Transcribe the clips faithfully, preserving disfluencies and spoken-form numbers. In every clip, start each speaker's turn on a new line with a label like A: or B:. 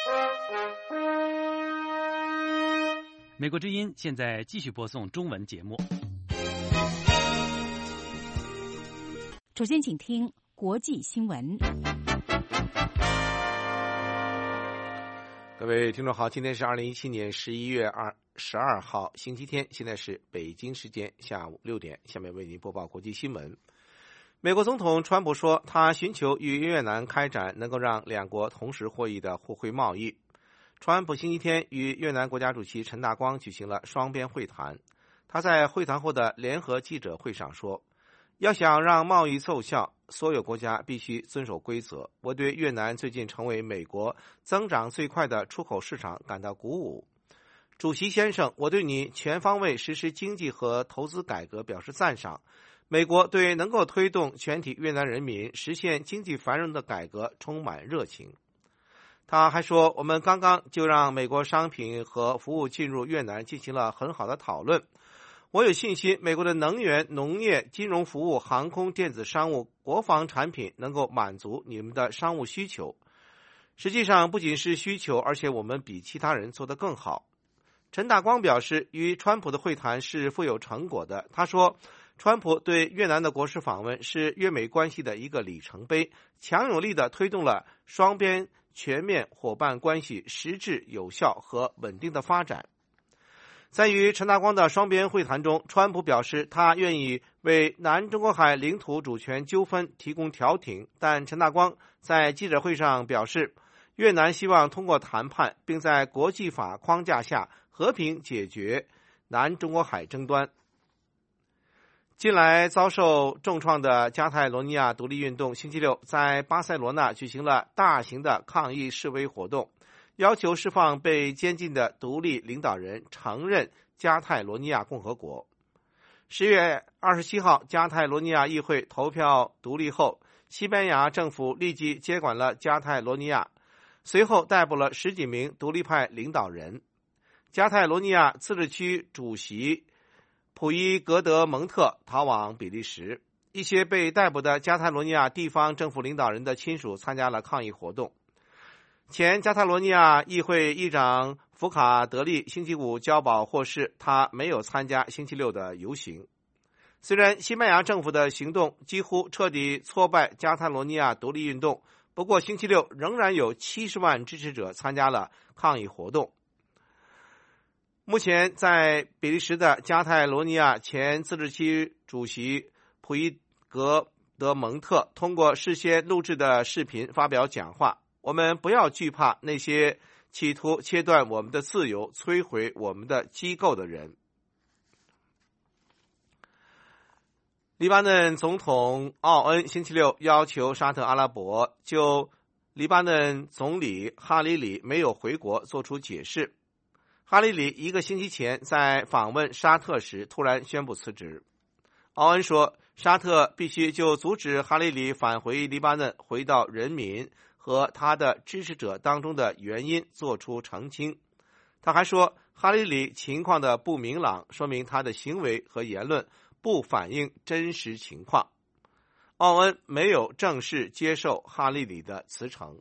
A: 美国之音现在继续播送中文节目。
B: 首先，请听国际新闻。
C: 各位听众好，今天是二零一七年十一月二十二号，星期天，现在是北京时间下午六点。下面为您播报国际新闻。美国总统川普说，他寻求与越南开展能够让两国同时获益的互惠贸易。川普星期天与越南国家主席陈大光举行了双边会谈。他在会谈后的联合记者会上说，要想让贸易奏效，所有国家必须遵守规则。我对越南最近成为美国增长最快的出口市场感到鼓舞。主席先生，我对你全方位实施经济和投资改革表示赞赏。美国对能够推动全体越南人民实现经济繁荣的改革充满热情。他还说，我们刚刚就让美国商品和服务进入越南进行了很好的讨论。我有信心，美国的能源、农业、金融服务、航空、电子商务、国防产品能够满足你们的商务需求。实际上，不仅是需求，而且我们比其他人做得更好。陈大光表示，与川普的会谈是富有成果的。他说，川普对越南的国事访问是越美关系的一个里程碑，强有力地推动了双边全面伙伴关系实质有效和稳定的发展。在与陈大光的双边会谈中，川普表示他愿意为南中国海领土主权纠纷提供调停，但陈大光在记者会上表示，越南希望通过谈判，并在国际法框架下和平解决南中国海争端。近来遭受重创的加泰罗尼亚独立运动星期六在巴塞罗那举行了大型的抗议示威活动，要求释放被监禁的独立领导人，承认加泰罗尼亚共和国。十月二十七号，加泰罗尼亚议会投票独立后，西班牙政府立即接管了加泰罗尼亚，随后逮捕了十几名独立派领导人。加泰罗尼亚自治区主席普伊格德蒙特逃往比利时，一些被逮捕的加泰罗尼亚地方政府领导人的亲属参加了抗议活动。前加泰罗尼亚议会议长福卡德利星期五交保获释，他没有参加星期六的游行。虽然西班牙政府的行动几乎彻底挫败加泰罗尼亚独立运动，不过星期六仍然有七十万支持者参加了抗议活动。目前在比利时的加泰罗尼亚前自治区主席普伊格德蒙特通过事先录制的视频发表讲话，我们不要惧怕那些企图切断我们的自由、摧毁我们的机构的人。黎巴嫩总统奥恩星期六要求沙特阿拉伯就黎巴嫩总理哈里里没有回国做出解释。哈里里一个星期前在访问沙特时突然宣布辞职。奥恩说，沙特必须就阻止哈里里返回黎巴嫩、回到人民和他的支持者当中的原因做出澄清。他还说，哈里里情况的不明朗说明他的行为和言论不反映真实情况。奥恩没有正式接受哈里里的辞呈。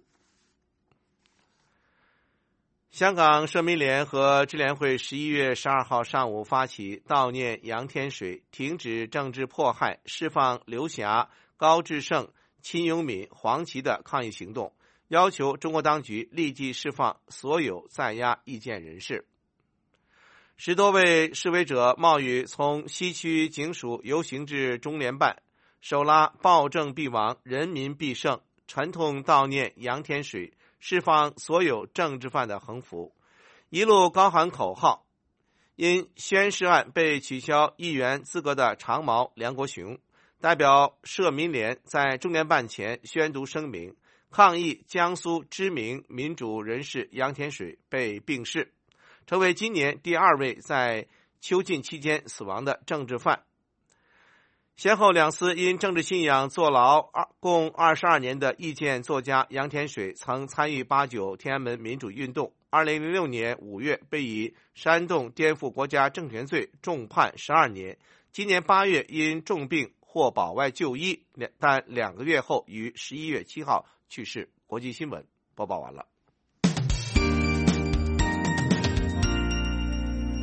C: 香港社民联和支联会十一月十二号上午发起悼念杨天水、停止政治迫害、释放刘霞、高志胜、秦永敏、黄琦的抗议行动，要求中国当局立即释放所有在押意见人士。十多位示威者冒雨从西区警署游行至中联办，手拉暴政必亡、人民必胜、沉痛悼念杨天水、释放所有政治犯的横幅，一路高喊口号。因宣誓案被取消议员资格的长毛梁国雄代表社民联在中联办前宣读声明，抗议江苏知名民主人士杨天水被病逝，成为今年第二位在囚禁期间死亡的政治犯。先后两次因政治信仰坐牢共二十二年的意见作家杨天水曾参与八九天安门民主运动，二零零六年五月被以煽动颠覆国家政权罪重判十二年，今年八月因重病获保外就医，但两个月后于十一月七号去世。国际新闻播报完了。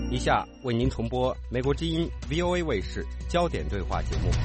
D: 以下为您重播美国之音 V O A 卫视焦点对话节目。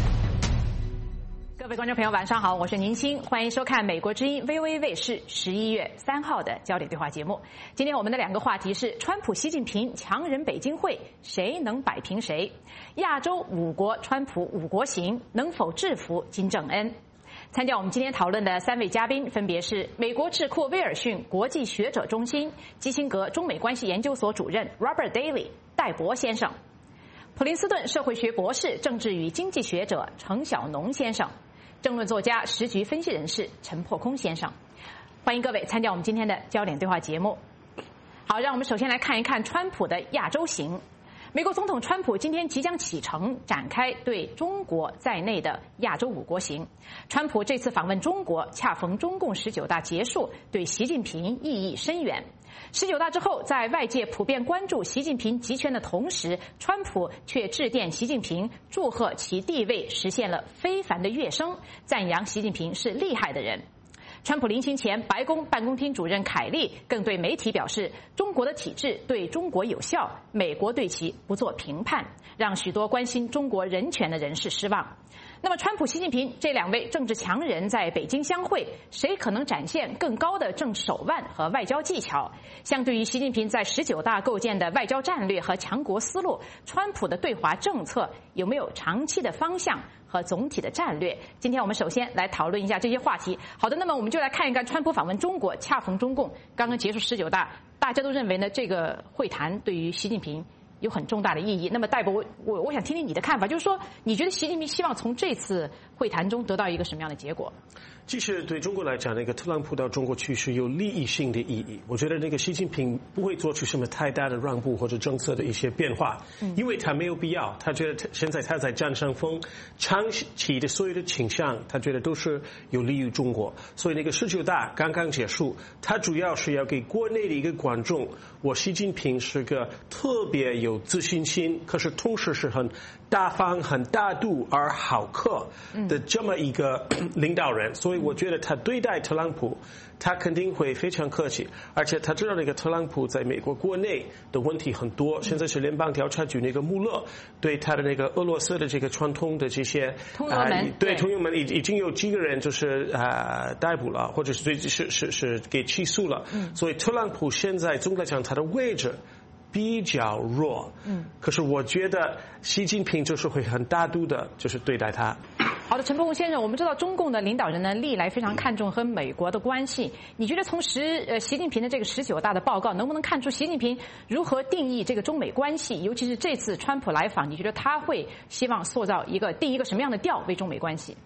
B: 各位观众朋友，晚上好，我是宁青，欢迎收看美国之音 V O A 卫视十一月三号的焦点对话节目。今天我们的两个话题是：川普、习近平强人北京会，谁能摆平谁？亚洲五国川普五国行能否制服金正恩？参加我们今天讨论的三位嘉宾分别是美国智库威尔逊国际学者中心基辛格中美关系研究所主任 Robert Daly 戴博先生，普林斯顿社会学博士、政治与经济学者程晓农先生，政论作家、时局分析人士陈破空先生。欢迎各位参加我们今天的焦点对话节目。好，让我们首先来看一看川普的亚洲行。美国总统川普今天即将启程，展开对中国在内的亚洲五国行。川普这次访问中国，恰逢中共十九大结束，对习近平意义深远。十九大之后，在外界普遍关注习近平集权的同时，川普却致电习近平，祝贺其地位实现了非凡的跃升，赞扬习近平是厉害的人。川普临行前，白宫办公厅主任凯利更对媒体表示，中国的体制对中国有效，美国对其不做评判，让许多关心中国人权的人士失望。那么，川普、习近平这两位政治强人在北京相会，谁可能展现更高的政治手腕和外交技巧？相对于习近平在十九大构建的外交战略和强国思路，川普的对华政策有没有长期的方向和总体的战略？今天我们首先来讨论一下这些话题。好的，那么我们就来看一看川普访问中国，恰逢中共刚刚结束十九大，大家都认为呢，这个会谈对于习近平有很重大的意义。那么戴博，我我想听听你的看法，就是说，你觉得习近平希望从这次会谈中得到一个什么样的结果？
E: 其实对中国来讲，那个特朗普到中国去是有利益性的意义。我觉得那个习近平不会做出什么太大的让步或者政策的一些变化，因为他没有必要。他觉得他现在他在占上风，长期的所有的倾向，他觉得都是有利于中国。所以那个十九大刚刚结束，他主要是要给国内的一个观众，我习近平是个特别有自信心，可是同时是很大方、很大度而好客的这么一个领导人。所以我觉得他对待特朗普，他肯定会非常客气，而且他知道那个特朗普在美国国内的问题很多。现在是联邦调查局那个穆勒对他的那个俄罗斯的这个传统的这些
B: 通俄门、呃、
E: 对通俄门已已经有几个人就是啊、呃、逮捕了，或者是是是是给起诉了。嗯，所以特朗普现在总的来讲他的位置比较弱，嗯，可是我觉得习近平就是会很大度的，就是对待他。
B: 好的，陈伯宏先生，我们知道中共的领导人呢，历来非常看重和美国的关系。你觉得从十呃习近平的这个十九大的报告，能不能看出习近平如何定义这个中美关系？尤其是这次川普来访，你觉得他会希望塑造一个定一个什么样的调为中美关系？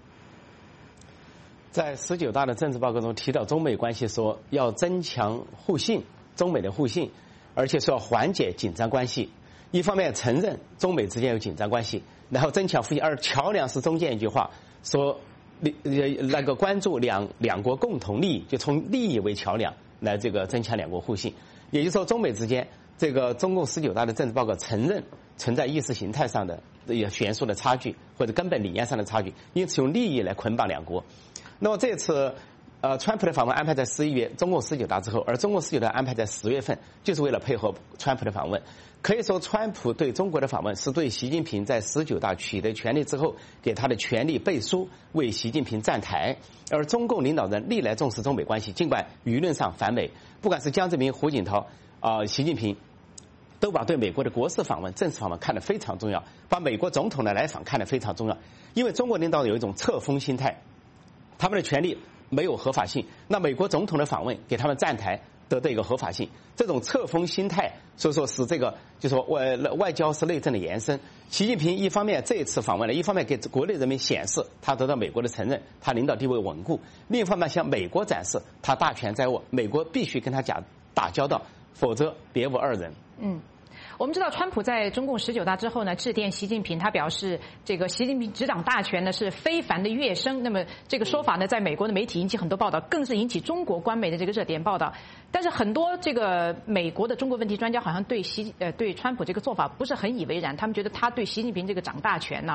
F: 在十九大的政治报告中提到中美关系，说要增强互信，中美的互信。而且说要缓解紧张关系，一方面承认中美之间有紧张关系，然后增强互信，而桥梁是中间一句话，说那个关注两两国共同利益，就从利益为桥梁来这个增强两国互信。也就是说，中美之间这个中共十九大的政治报告承认存在意识形态上的也悬殊的差距，或者根本理念上的差距，因此用利益来捆绑两国。那么这次呃，川普的访问安排在十一月，中共十九大之后，而中共十九大安排在十月份，就是为了配合川普的访问。可以说，川普对中国的访问是对习近平在十九大取得权力之后给他的权力背书，为习近平站台。而中共领导人历来重视中美关系，尽管舆论上反美，不管是江泽民、胡锦涛啊、呃、习近平，都把对美国的国事访问、正式访问看得非常重要，把美国总统的来访看得非常重要。因为中国领导人有一种册封心态，他们的权力没有合法性，那美国总统的访问给他们站台得到一个合法性，这种册封心态，所以说使这个就说外外交是内政的延伸。习近平一方面这一次访问了，一方面给国内人民显示他得到美国的承认，他领导地位稳固；另一方面向美国展示他大权在握，美国必须跟他讲打交道，否则别无二人。
B: 嗯。我们知道，川普在中共十九大之后呢，致电习近平，他表示这个习近平执掌大权呢是非凡的跃升。那么这个说法呢，在美国的媒体引起很多报道，更是引起中国官媒的这个热点报道。但是很多这个美国的中国问题专家好像对习呃对川普这个做法不是很以为然，他们觉得他对习近平这个掌大权呐、啊，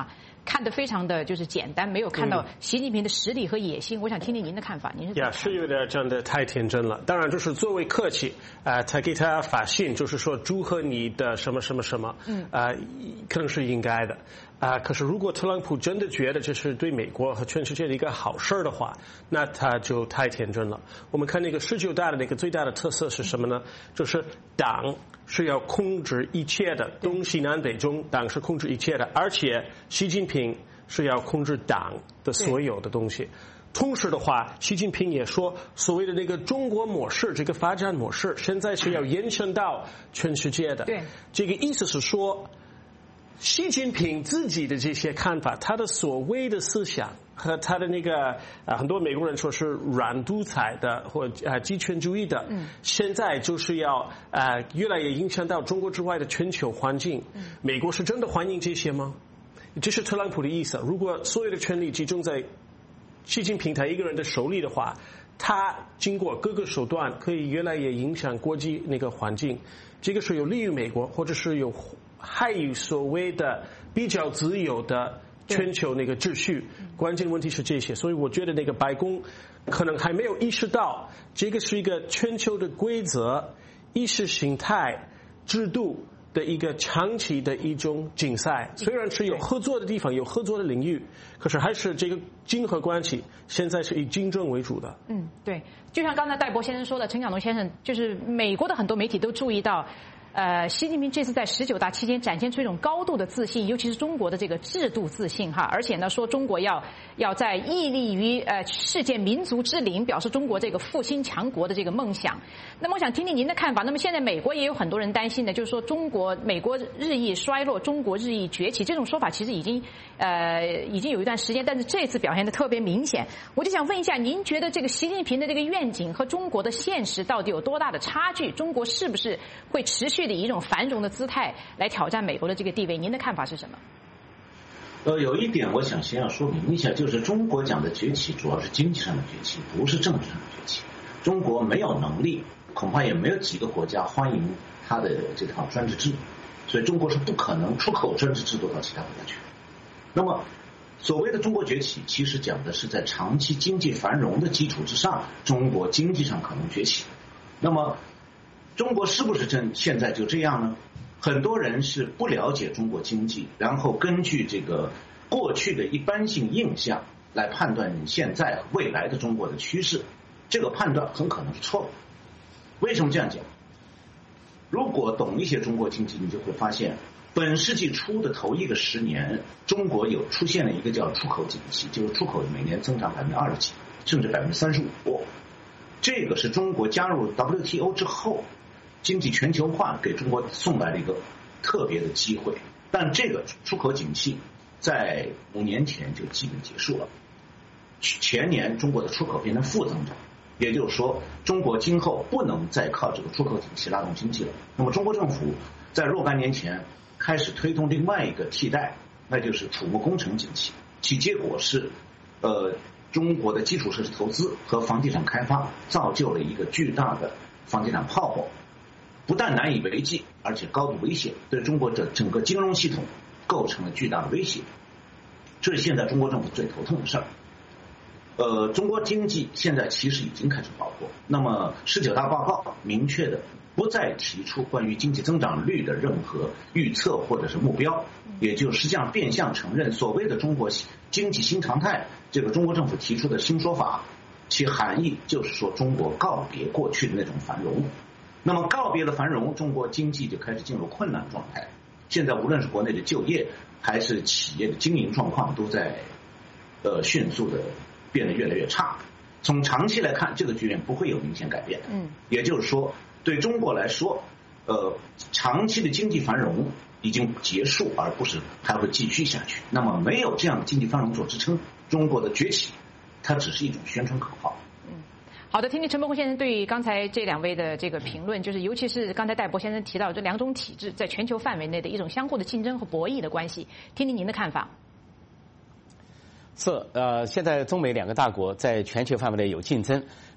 B: 看得非常的就是简单，没有看到习近平的实力和野心。我想听听您的看法，您是怎么看？
E: 呀，是有点讲的太天真了。当然，就是作为客气，啊、呃，才给他发信，就是说祝贺你的什么什么什么，嗯，啊、呃，可能是应该的。啊、呃，可是如果特朗普真的觉得这是对美国和全世界的一个好事的话，那他就太天真了。我们看那个十九大的那个最大的特色是什么呢？就是党是要控制一切的，东西南北中，党是控制一切的，而且习近平是要控制党的所有的东西。同时的话，习近平也说，所谓的那个中国模式，这个发展模式，现在是要延伸到全世界的。
B: 对，
E: 这个意思是说，习近平自己的这些看法，他的所谓的思想和他的那个啊、呃，很多美国人说是软独裁的或啊极权主义的，嗯，现在就是要啊、呃、越来越影响到中国之外的全球环境。嗯，美国是真的欢迎这些吗？这是特朗普的意思。如果所有的权力集中在习近平他一个人的手里的话，他经过各个手段可以越来越影响国际那个环境，这个是有利于美国，或者是有害于所谓的比较自由的全球那个秩序。关键问题是这些，所以我觉得那个白宫可能还没有意识到这个是一个全球的规则、意识形态、制度的一个长期的一种竞赛。虽然是有合作的地方，有合作的领域，可是还是这个竞合关系现在是以竞争为主的。
B: 嗯，对，就像刚才戴博先生说的，陈晓东先生，就是美国的很多媒体都注意到，呃，习近平这次在十九大期间展现出一种高度的自信，尤其是中国的这个制度自信哈，而且呢说中国要要在屹立于呃世界民族之林，表示中国这个复兴强国的这个梦想。那么我想听听您的看法。那么现在美国也有很多人担心的，就是说中国美国日益衰落，中国日益崛起，这种说法其实已经呃已经有一段时间，但是这次表现的特别明显。我就想问一下，您觉得这个习近平的这个愿景和中国的现实到底有多大的差距？中国是不是会持续以一种繁荣的姿态来挑战美国的这个地位？您的看法是什么？
G: 呃，有一点我想先要说明一下，就是中国讲的崛起主要是经济上的崛起，不是政治上的崛起。中国没有能力，恐怕也没有几个国家欢迎他的这套专制制度，所以中国是不可能出口专制制度到其他国家去。那么所谓的中国崛起，其实讲的是在长期经济繁荣的基础之上，中国经济上可能崛起。那么中国是不是真现在就这样呢？很多人是不了解中国经济，然后根据这个过去的一般性印象来判断现在和未来的中国的趋势，这个判断很可能是错的。为什么这样讲？如果懂一些中国经济，你就会发现，本世纪初的头一个十年，中国有出现了一个叫出口景气，就是出口每年增长百分之二十几，甚至百分之三十五。这个是中国加入 W T O 之后，经济全球化给中国送来了一个特别的机会。但这个出口景气在五年前就基本结束了。前年中国的出口变成负增长，也就是说，中国今后不能再靠这个出口景气拉动经济了。那么，中国政府在若干年前开始推动另外一个替代，那就是土木工程景气，其结果是，呃，中国的基础设施投资和房地产开发造就了一个巨大的房地产泡沫，不但难以为继，而且高度危险，对中国的整个金融系统构成了巨大的威胁。这是现在中国政府最头痛的事儿。呃，中国经济现在其实已经开始饱和。那么十九大报告明确的不再提出关于经济增长率的任何预测或者是目标，也就实际上变相承认所谓的中国经济新常态这个中国政府提出的新说法，其含义就是说中国告别过去的那种繁荣。那么告别了繁荣，中国经济就开始进入困难状态。现在无论是国内的就业还是企业的经营状况都在呃迅速的变得越来越差。从长期来看，这个局面不会有明显改变的。嗯，也就是说，对中国来说，呃，长期的经济繁荣已经结束，而不是还会继续下去。那么，没有这样的经济繁荣做支撑，中国的崛起，它只是一种宣传口号。
B: 嗯，好的，听听陈伯宏先生对于刚才这两位的这个评论，就是尤其是刚才戴博先生提到这两种体制在全球范围内的一种相互的竞争和博弈的关系，听听您的看法。
F: 是呃，现在中美两个大国在全球范围内有竞争，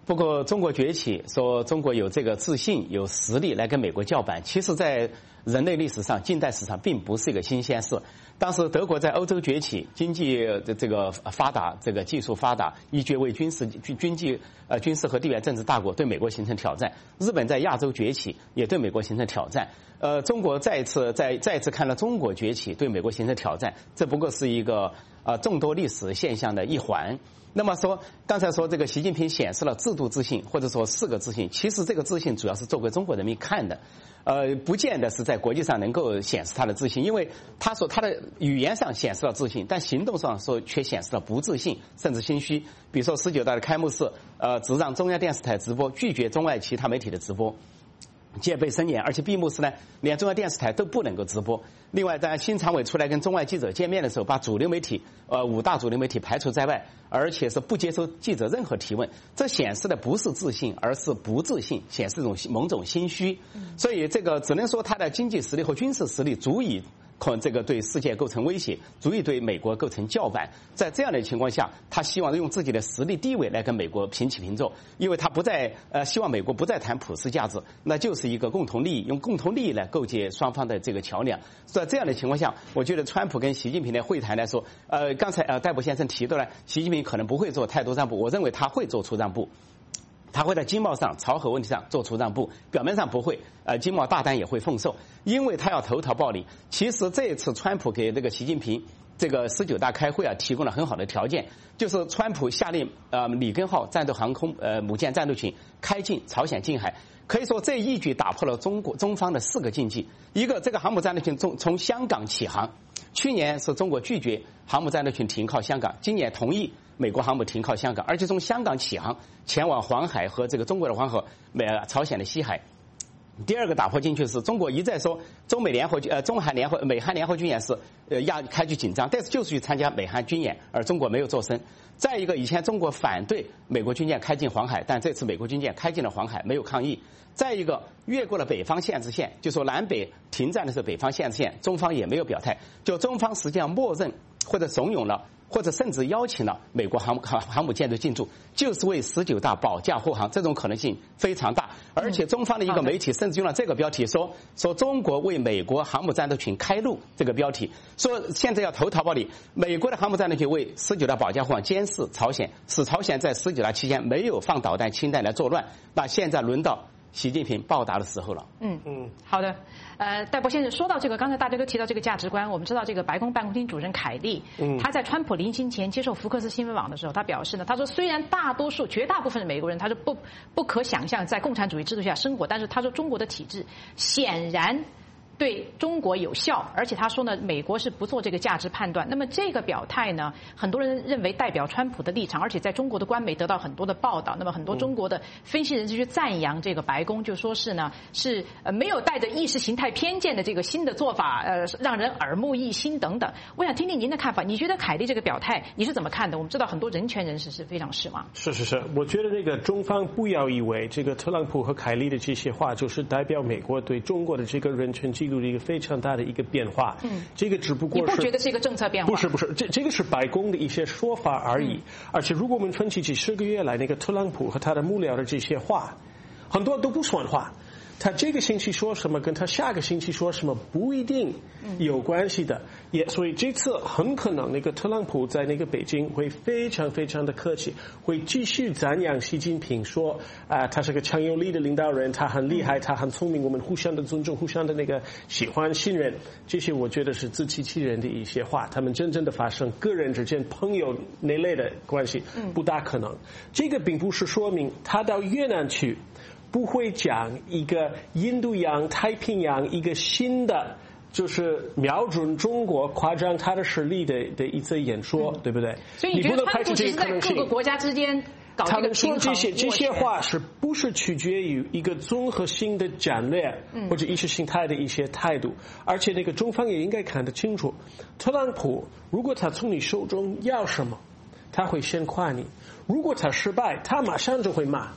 F: 不过中国崛起，说中国有这个自信、有实力来跟美国叫板，其实在人类历史上、近代史上并不是一个新鲜事。当时德国在欧洲崛起，经济的这个发达，这个技术发达，一跃为军事军军际呃军事和地缘政治大国，对美国形成挑战。日本在亚洲崛起，也对美国形成挑战。呃，中国再一次再再一次看到中国崛起，对美国形成挑战，这不过是一个呃众多历史现象的一环。那么说，刚才说这个习近平显示了制度自信，或者说四个自信，其实这个自信主要是做给中国人民看的，呃，不见得是在国际上能够显示他的自信，因为他说他的语言上显示了自信，但行动上说却显示了不自信，甚至心虚。比如说十九大的开幕式，呃，只让中央电视台直播，拒绝中外其他媒体的直播。戒备森严，而且闭幕式呢，连中央电视台都不能够直播。另外，在新常委出来跟中外记者见面的时候，把主流媒体，呃，五大主流媒体排除在外，而且是不接受记者任何提问。这显示的不是自信，而是不自信，显示一种某种心虚。所以，这个只能说他的经济实力和军事实力足以。可这个对世界构成威胁，足以对美国构成叫板。在这样的情况下，他希望用自己的实力地位来跟美国平起平坐，因为他不再呃希望美国不再谈普世价值，那就是一个共同利益，用共同利益来构建双方的这个桥梁。在这样的情况下，我觉得川普跟习近平的会谈来说，呃，刚才呃戴博先生提到了，习近平可能不会做太多让步，我认为他会做出让步。他会在经贸上、朝核问题上做出让步，表面上不会，呃，经贸大单也会奉受，因为他要投桃报李。其实这一次川普给这个习近平这个十九大开会啊，提供了很好的条件，就是川普下令呃里根号战斗航空呃母舰战斗群开进朝鲜近海。可以说这一举打破了中国中方的四个禁忌，一个这个航母战斗群从从香港起航，去年是中国拒绝航母战斗群停靠香港，今年同意美国航母停靠香港，而且从香港起航前往黄海和这个中国的黄河、美朝鲜的西海。第二个打破禁区是中国一再说中美联合军呃中韩联合美韩联合军演是呃亚开局紧张，但是就是去参加美韩军演，而中国没有做声。再一个，以前中国反对美国军舰开进黄海，但这次美国军舰开进了黄海，没有抗议。再一个，越过了北方限制线，就说南北停战的是北方限制线，中方也没有表态，就中方实际上默认或者怂恿了，或者甚至邀请了美国航航航母舰队进驻，就是为十九大保驾护航，这种可能性非常大。而且中方的一个媒体甚至用了这个标题说说中国为美国航母战斗群开路，这个标题说现在要投桃报李，美国的航母战斗群为十九大保驾护航，监视朝鲜，使朝鲜在十九大期间没有放导弹氢弹来作乱。那现在轮到习近平报答的时候了。嗯
B: 嗯，好的。呃，戴博先生说到这个，刚才大家都提到这个价值观，我们知道这个白宫办公厅主任凯利，嗯，他在川普临行前接受福克斯新闻网的时候，他表示呢，他说虽然大多数、绝大部分的美国人，他说不不可想象在共产主义制度下生活，但是他说中国的体制显然对中国有效，而且他说呢，美国是不做这个价值判断。那么这个表态呢，很多人认为代表川普的立场，而且在中国的官媒得到很多的报道。那么很多中国的分析人士去赞扬这个白宫，就说是呢，是呃没有带着意识形态偏见的这个新的做法，呃，让人耳目一新等等。我想听听您的看法，你觉得凯利这个表态你是怎么看的？我们知道很多人权人士是非常失望。
E: 是是是，我觉得那个中方不要以为这个特朗普和凯利的这些话就是代表美国对中国的这个人权记录的一个非常大的一个变化。嗯，这个只不过是，
B: 你不觉得是一个政策变化？
E: 不是不是，这这个是白宫的一些说法而已。嗯、而且如果我们分析几十个月来那个特朗普和他的幕僚的这些话，很多都不算话。他这个星期说什么，跟他下个星期说什么不一定有关系的，也所以这次很可能那个特朗普在那个北京会非常非常的客气，会继续赞扬习近平说啊、呃，他是个强有力的领导人，他很厉害，他很聪明，我们互相的尊重，互相的那个喜欢信任，这些我觉得是自欺欺人的一些话，他们真正的发生个人之间朋友那类的关系不大可能。这个并不是说明他到越南去不会讲一个印度洋、太平洋一个新的，就是瞄准中国、夸张他的实力的的一次演说，嗯、对不对？
B: 所以你觉得川普只是在各个国家之间搞这个平衡？他们说这些这些话是不是取决于一个综合性的战略、嗯、或者意识形态的一些态度？而且那个中方也应该看得清楚，特朗普如果他从你手中要什么，他会先夸你；如果他失败，他马上就会骂。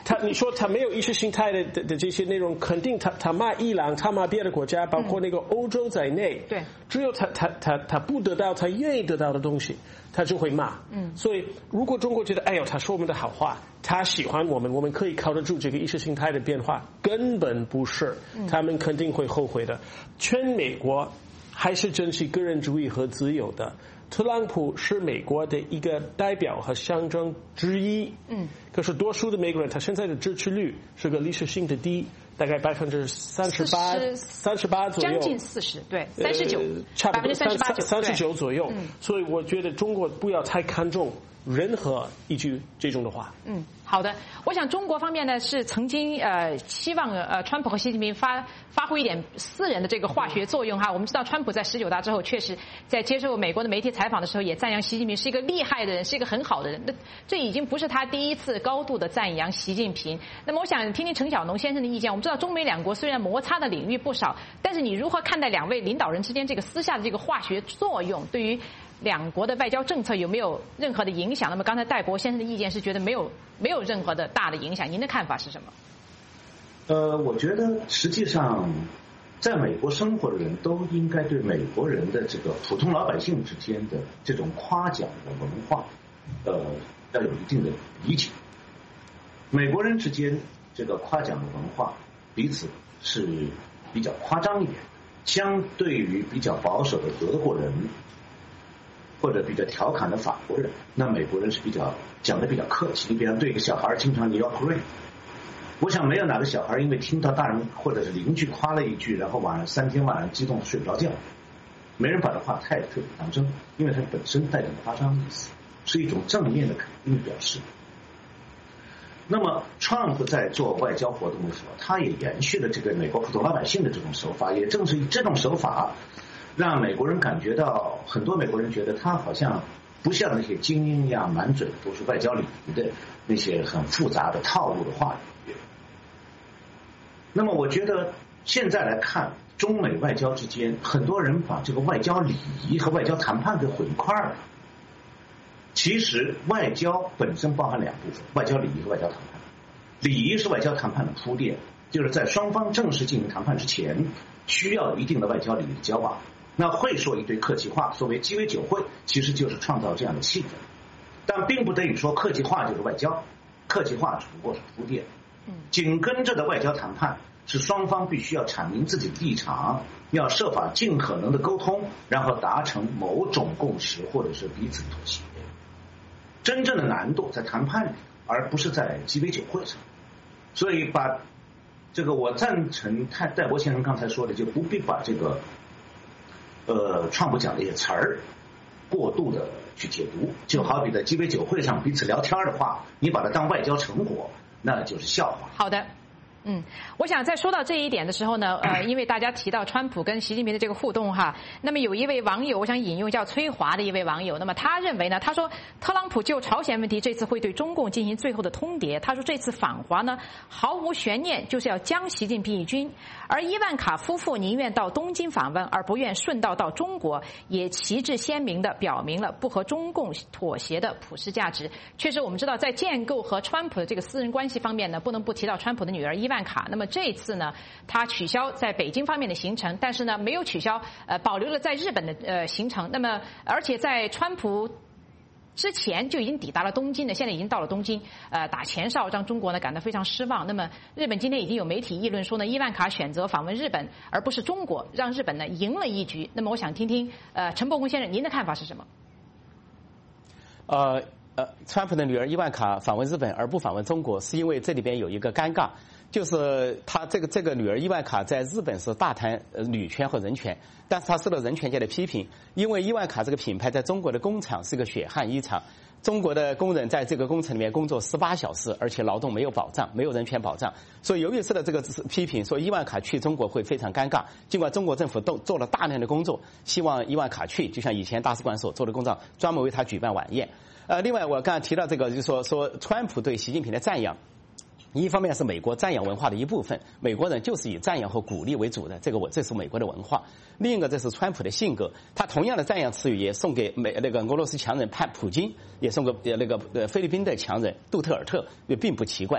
E: 他你说他没有意识形态的的的这些内容，肯定他他骂伊朗，他骂别的国家，包括那个欧洲在内，
B: 对，
E: 只有他他他他不得到他愿意得到的东西，他就会骂。嗯，所以如果中国觉得哎呦他说我们的好话，他喜欢我们，我们可以靠得住这个意识形态的变化，根本不是，他们肯定会后悔的。全美国还是珍惜个人主义和自由的。特朗普是美国的一个代表和象征之一，嗯，可是多数的美国人他现在的支持率是个历史性的低，大概百分之三十八、三十八左右，
B: 将近四十，对，三十九，
E: 差不多
B: 三十八九，
E: 三十九左右。嗯，所以我觉得中国不要太看重任何一句这种的话。
B: 嗯，好的。我想中国方面呢是曾经呃希望呃川普和习近平发发挥一点私人的这个化学作用哈。我们知道川普在十九大之后，确实在接受美国的媒体采访的时候，也赞扬习近平是一个厉害的人，是一个很好的人。那这已经不是他第一次高度的赞扬习近平。那么我想听听陈晓农先生的意见。我们知道中美两国虽然摩擦的领域不少，但是你如何看待两位领导人之间这个私下的这个化学作用，对于两国的外交政策有没有任何的影响？那么刚才戴博先生的意见是觉得没有没有任何的大的影响，您的看法是什么？
G: 呃，我觉得实际上在美国生活的人都应该对美国人的这个普通老百姓之间的这种夸奖的文化，呃，要有一定的理解。美国人之间这个夸奖的文化彼此是比较夸张一点，相对于比较保守的德国人或者比较调侃的法国人，那美国人是比较讲的比较客气。你比方对一个小孩经常你要 great， 我想没有哪个小孩因为听到大人或者是邻居夸了一句，然后晚上三天晚上激动睡不着觉，没人把这话太特别当真，因为它本身带着夸张意思，是一种正面的肯定表示。那么 Trump 在做外交活动的时候，他也延续了这个美国普通老百姓的这种手法，也正是这种手法让美国人感觉到，很多美国人觉得他好像不像那些精英一样满嘴都是外交礼仪的那些很复杂的套路的话语。那么我觉得现在来看中美外交之间，很多人把这个外交礼仪和外交谈判给混一块儿了。其实外交本身包含两部分，外交礼仪和外交谈判。礼仪是外交谈判的铺垫，就是在双方正式进行谈判之前，需要有一定的外交礼仪的交往。那会说一堆客气话，所谓鸡尾酒会，其实就是创造这样的气氛，但并不等于说客气话就是外交，客气话只不过是铺垫。紧跟着的外交谈判是双方必须要阐明自己的立场，要设法尽可能的沟通，然后达成某种共识或者是彼此妥协。真正的难度在谈判里，而不是在鸡尾酒会上。所以把这个我赞成戴戴博先生刚才说的，就不必把这个呃川普讲的一些词儿过度的去解读，就好比在鸡尾酒会上彼此聊天的话，你把它当外交成果，那就是笑话。
B: 好的。嗯，我想在说到这一点的时候呢，呃，因为大家提到川普跟习近平的这个互动哈，那么有一位网友，我想引用叫崔华的一位网友，那么他认为呢，他说特朗普就朝鲜问题这次会对中共进行最后的通牒，他说这次访华呢毫无悬念，就是要将习近平一军，而伊万卡夫妇宁愿到东京访问，而不愿顺道到中国，也旗帜鲜明地表明了不和中共妥协的普世价值。确实，我们知道在建构和川普的这个私人关系方面呢，不能不提到川普的女儿伊万卡。那么这次呢，他取消在北京方面的行程，但是呢，没有取消，呃，保留了在日本的呃行程。那么，而且在川普之前就已经抵达了东京的，现在已经到了东京，呃，打前哨，让中国呢感到非常失望。那么，日本今天已经有媒体议论说呢，伊万卡选择访问日本而不是中国，让日本呢赢了一局。那么，我想听听呃陈伯公先生您的看法是什么？
F: 呃呃，川普的女儿伊万卡访问日本而不访问中国，是因为这里边有一个尴尬。就是他这个这个女儿伊万卡在日本是大谈呃女权和人权，但是他受到人权界的批评，因为伊万卡这个品牌在中国的工厂是个血汗衣厂，中国的工人在这个工厂里面工作十八小时，而且劳动没有保障，没有人权保障，所以由于受到这个批评，说伊万卡去中国会非常尴尬。尽管中国政府都做了大量的工作，希望伊万卡去，就像以前大使馆所做的工作，专门为他举办晚宴。呃，另外我刚才提到这个，就是说说川普对习近平的赞扬。一方面是美国赞扬文化的一部分，美国人就是以赞扬和鼓励为主的，这个我这是美国的文化。另一个这是川普的性格，他同样的赞扬词语也送给美那个俄罗斯强人潘普京，也送给那个呃菲律宾的强人杜特尔特，也并不奇怪。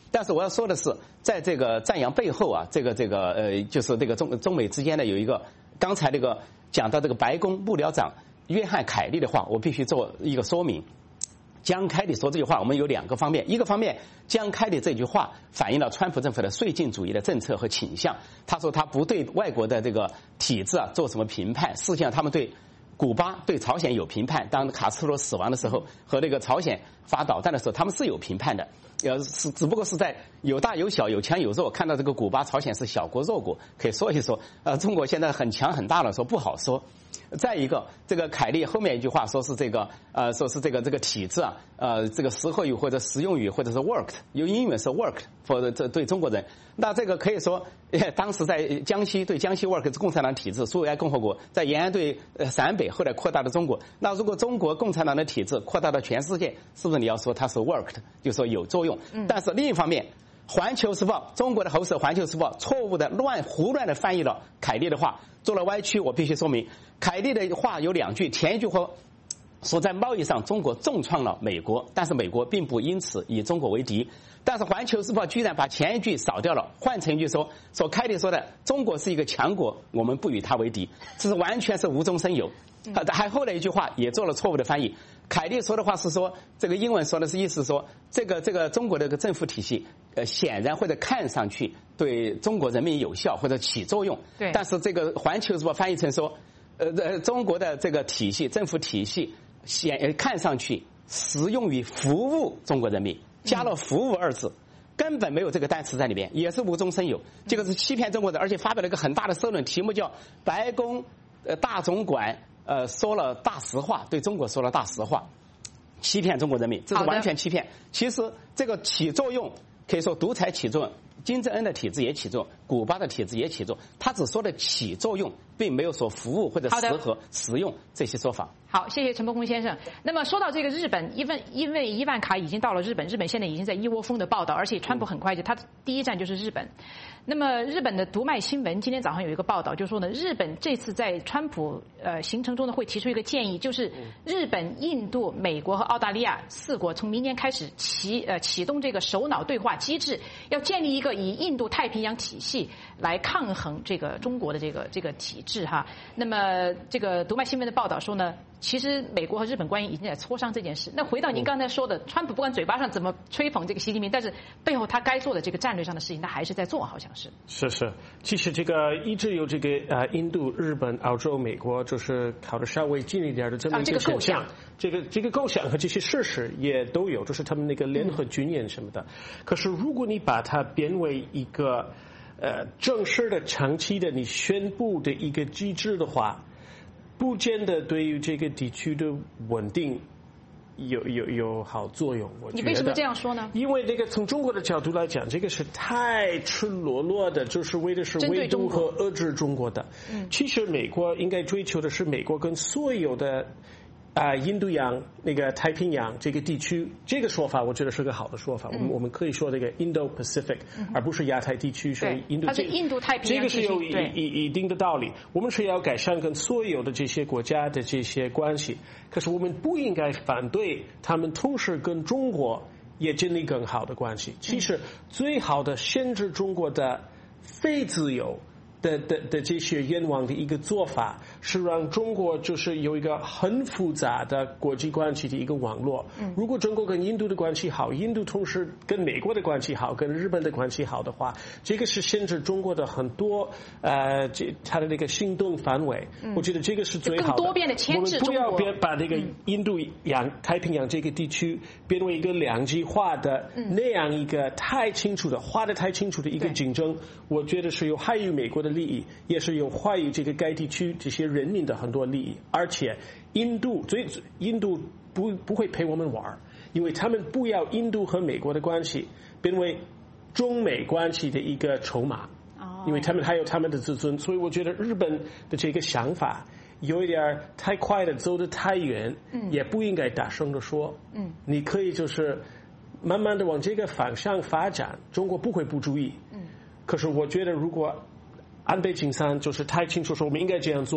F: 但是我要说的是，在这个赞扬背后啊，这个这个呃，就是这个中中美之间呢有一个，刚才这个讲到这个白宫幕僚长约翰凯利的话，我必须做一个说明。江凯利说这句话，我们有两个方面，一个方面，江凯利这句话反映了川普政府的绥靖主义的政策和倾向。他说他不对外国的这个体制啊做什么评判，实际上他们对古巴、对朝鲜有评判。当卡斯特罗死亡的时候和那个朝鲜发导弹的时候，他们是有评判的。呃，是只不过是在有大有小、有强有弱，看到这个古巴、朝鲜是小国弱国，可以说一说。呃，中国现在很强很大了，说不好说。再一个，这个凯利后面一句话说是这个呃，说是这个这个体制啊，呃，这个时候语或者实用语或者是 worked， 用英文是 worked for 这对中国人。那这个可以说，当时在江西对江西 work 是共产党体制，苏维埃共和国在延安对呃陕北，后来扩大到中国。那如果中国共产党的体制扩大到全世界，是不是你要说它是 worked， 就说有作用？嗯。但是另一方面，环球时报中国的喉舌环球时报错误的乱胡乱的翻译了凯利的话，做了歪曲。我必须说明，凯利的话有两句，前一句话说在贸易上中国重创了美国，但是美国并不因此以中国为敌。但是环球时报居然把前一句扫掉了，换成一句说说凯利说的中国是一个强国，我们不与他为敌，这是完全是无中生有。还后来一句话也做了错误的翻译，凯利说的话是说，这个英文说的是意思说，这个这个中国的这个政府体系，呃，显然或者看上去对中国人民有效或者起作用。对。但是这个环球时报翻译成说，呃呃，中国的这个体系，政府体系显看上去实用于服务中国人民，加了服务二字。根本没有这个单词在里面，也是无中生有，这个是欺骗中国人，而且发表了一个很大的社论，题目叫“白宫呃大总管呃说了大实话，对中国说了大实话”，欺骗中国人民，这是完全欺骗。其实这个起作用可以说独裁起作用，金正恩的体制也起作用，古巴的体制也起作用，他只说的起作用，并没有说服务或者适合实用这些说法。
B: 好，谢谢陈伯公先生。那么说到这个日本，因为因为伊万卡已经到了日本，日本现在已经在一窝蜂的报道，而且川普很快就他第一站就是日本。那么日本的读卖新闻今天早上有一个报道，就说呢，日本这次在川普呃行程中呢会提出一个建议，就是日本、印度、美国和澳大利亚四国从明年开始启呃启动这个首脑对话机制，要建立一个以印度太平洋体系来抗衡这个中国的这个这个体制哈。那么这个读卖新闻的报道说呢，其实美国和日本官员已经在磋商这件事。那回到您刚才说的，川普不管嘴巴上怎么吹捧这个习近平，但是背后他该做的这个战略上的事情，他还是在做，好像是。
E: 是是，其实这个一直有这个呃印度、日本、澳洲、美国，就是靠得稍微近一点的这么一个选项。这个这个构想和这些事实也都有，就是他们那个联合军演什么的。可是如果你把它变为一个呃正式的、长期的你宣布的一个机制的话，不见得对于这个地区的稳定有有有好作用。我觉得
B: 你为什么这样说呢？
E: 因为这个从中国的角度来讲，这个是太赤裸裸的，就是为的是围堵和遏制中国的。嗯，其实美国应该追求的是美国跟所有的啊、呃，印度洋那个太平洋这个地区，这个说法我觉得是个好的说法。嗯、我们我们可以说这个 Indo-Pacific，、嗯、而不是亚太地区。说印度，
B: 它是印度太平洋地区，
E: 这个是有一一一定的道理。我们是要改善跟所有的这些国家的这些关系，可是我们不应该反对他们同时跟中国也建立更好的关系。其实最好的限制中国的非自由的的的这些愿望的一个做法，是让中国就是有一个很复杂的国际关系的一个网络。如果中国跟印度的关系好，印度同时跟美国的关系好，跟日本的关系好的话，这个是限制中国的很多呃这它的那个行动范围。我觉得这个是最好的。
B: 更多变的牵制中国。
E: 我们不要把这个印度洋太平洋这个地区变为一个两极化的、嗯、那样一个太清楚的画得太清楚的一个竞争，我觉得是有害于美国的利益，也是有坏于这个该地区这些人民的很多利益。而且印度最印度不不会陪我们玩，因为他们不要印度和美国的关系变为中美关系的一个筹码，因为他们还有他们的自尊。所以我觉得日本的这个想法有一点太快的走得太远，嗯，也不应该大声的说，嗯，你可以就是慢慢的往这个方向发展，中国不会不注意，嗯，可是我觉得如果安倍晋三就是太清楚说我们应该这样做，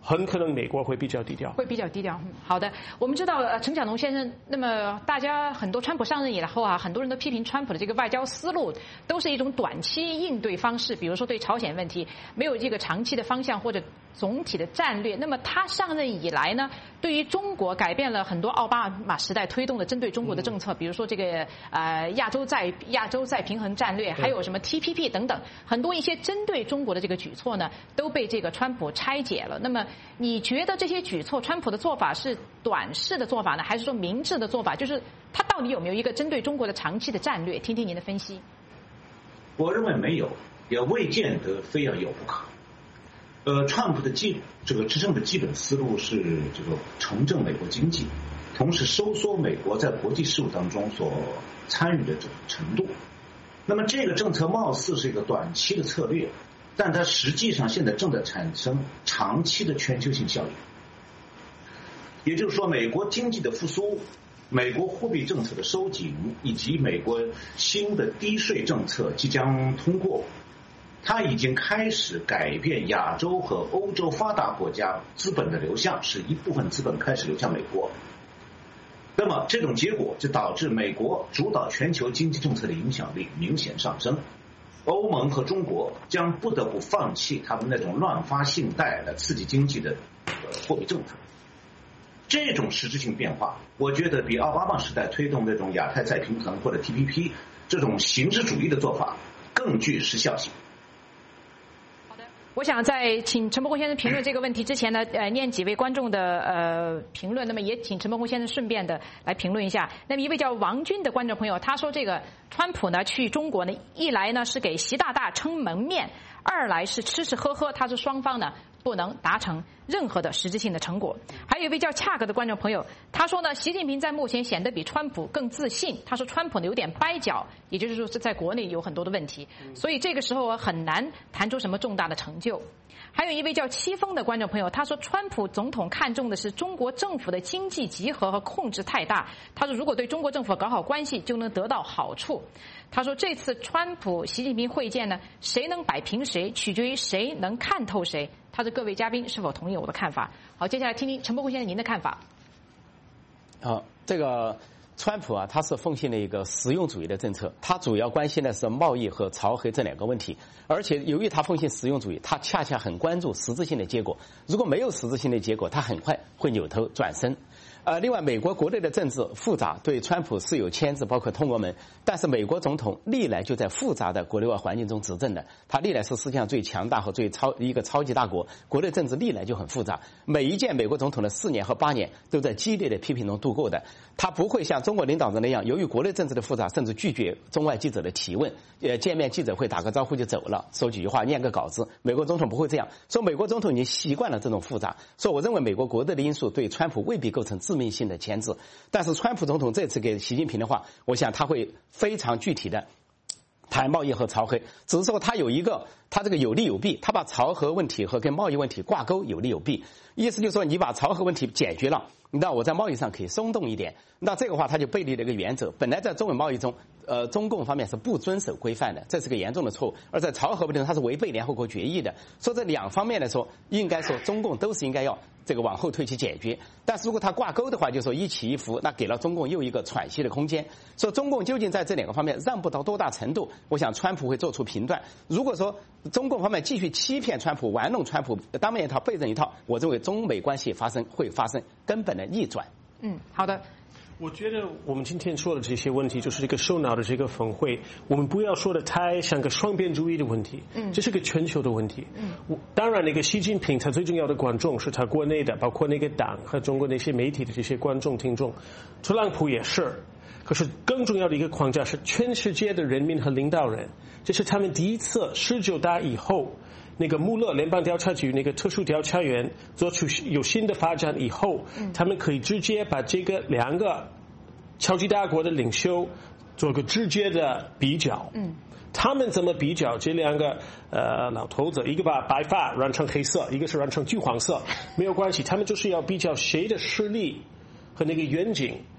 E: 很可能美国会比较低调，
B: 会比较低调。嗯，好的，我们知道呃，陈小农先生，那么大家很多川普上任以后啊，很多人都批评川普的这个外交思路都是一种短期应对方式，比如说对朝鲜问题没有这个长期的方向或者总体的战略。那么他上任以来呢，对于中国改变了很多奥巴马时代推动的针对中国的政策，比如说这个呃亚洲再亚洲再平衡战略，还有什么 T P P 等等，很多一些针对中国的这个举措呢，都被这个川普拆解了。那么你觉得这些举措，川普的做法是短视的做法呢，还是说明智的做法？就是他到底有没有一个针对中国的长期的战略？听听您的分析。
G: 我认为没有，也未见得非要有不可。呃，川普的基这个执政的基本思路是这个重振美国经济，同时收缩美国在国际事务当中所参与的这个程度。那么这个政策貌似是一个短期的策略，但它实际上现在正在产生长期的全球性效应。也就是说，美国经济的复苏、美国货币政策的收紧，以及美国新的低税政策即将通过，它已经开始改变亚洲和欧洲发达国家资本的流向，使一部分资本开始流向美国。那么这种结果就导致美国主导全球经济政策的影响力明显上升，欧盟和中国将不得不放弃他们那种乱发信贷来刺激经济的货币政策。这种实质性变化，我觉得比奥巴马时代推动那种亚太再平衡或者 T P P 这种形式主义的做法更具时效性。
B: 我想在请陈伯宏先生评论这个问题之前呢，呃，念几位观众的呃评论，那么也请陈伯宏先生顺便的来评论一下。那么一位叫王军的观众朋友，他说这个川普呢去中国呢，一来呢是给习大大撑门面，二来是吃吃喝喝，他说双方呢不能达成任何的实质性的成果。还有一位叫恰格的观众朋友，他说呢，习近平在目前显得比川普更自信。他说川普呢有点掰脚，也就是说是在国内有很多的问题，所以这个时候很难谈出什么重大的成就。还有一位叫戚风的观众朋友，他说川普总统看重的是中国政府的经济集合和控制太大。他说如果对中国政府搞好关系，就能得到好处。他说这次川普习近平会见呢，谁能摆平谁，取决于谁能看透谁。他说各位嘉宾是否同意我的看法？好，接下来听听陈伯宏先生您的看法。
F: 好，这个川普啊，他是奉行了一个实用主义的政策，他主要关心的是贸易和朝黑这两个问题。而且由于他奉行实用主义，他恰恰很关注实质性的结果。如果没有实质性的结果，他很快会扭头转身。呃，另外，美国国内的政治复杂，对川普是有牵制，包括通俄门。但是美国总统历来就在复杂的国内外环境中执政的，他历来是世界上最强大和最超一个超级大国，国内政治历来就很复杂。每一届美国总统的四年和八年都在激烈的批评中度过的，他不会像中国领导人那样，由于国内政治的复杂，甚至拒绝中外记者的提问，呃，见面记者会打个招呼就走了，说几句话，念个稿子。美国总统不会这样，说美国总统已经习惯了这种复杂，所以我认为美国国内的因素对川普未必构成致命性的牵制。但是川普总统这次给习近平的话，我想他会非常具体的谈贸易和朝黑，只是说他有一个他这个有利有弊，他把朝核问题和跟贸易问题挂钩，有利有弊。意思就是说，你把朝核问题解决了，那我在贸易上可以松动一点。那这个话他就背离了一个原则，本来在中美贸易中，呃，中共方面是不遵守规范的，这是个严重的错误。而在朝核问题上，它是违背联合国决议的。说这两方面来说，应该说中共都是应该要这个往后退去解决。但是如果它挂钩的话，就说一起一伏，那给了中共又一个喘息的空间。说中共究竟在这两个方面让步到多大程度，我想川普会做出评断。如果说中共方面继续欺骗川普、玩弄川普，当面一套背着一套，我认为中美关系发生会发生根本的逆转。
B: 嗯，好的。
E: 我觉得我们今天说的这些问题，就是这个首脑的这个峰会，我们不要说的太像个双边主义的问题，嗯，这是个全球的问题。嗯，当然，那个习近平他最重要的观众是他国内的，包括那个党和中国那些媒体的这些观众听众，特朗普也是。可是更重要的一个框架是全世界的人民和领导人，这是他们第一次十九大以后。那个穆勒联邦调查局那个特殊调查员做出有新的发展以后，他们可以直接把这个两个超级大国的领袖做个直接的比较。嗯，他们怎么比较这两个呃老头子？一个把白发染成黑色，一个是染成橘黄色，没有关系，他们就是要比较谁的实力和那个远景，嗯，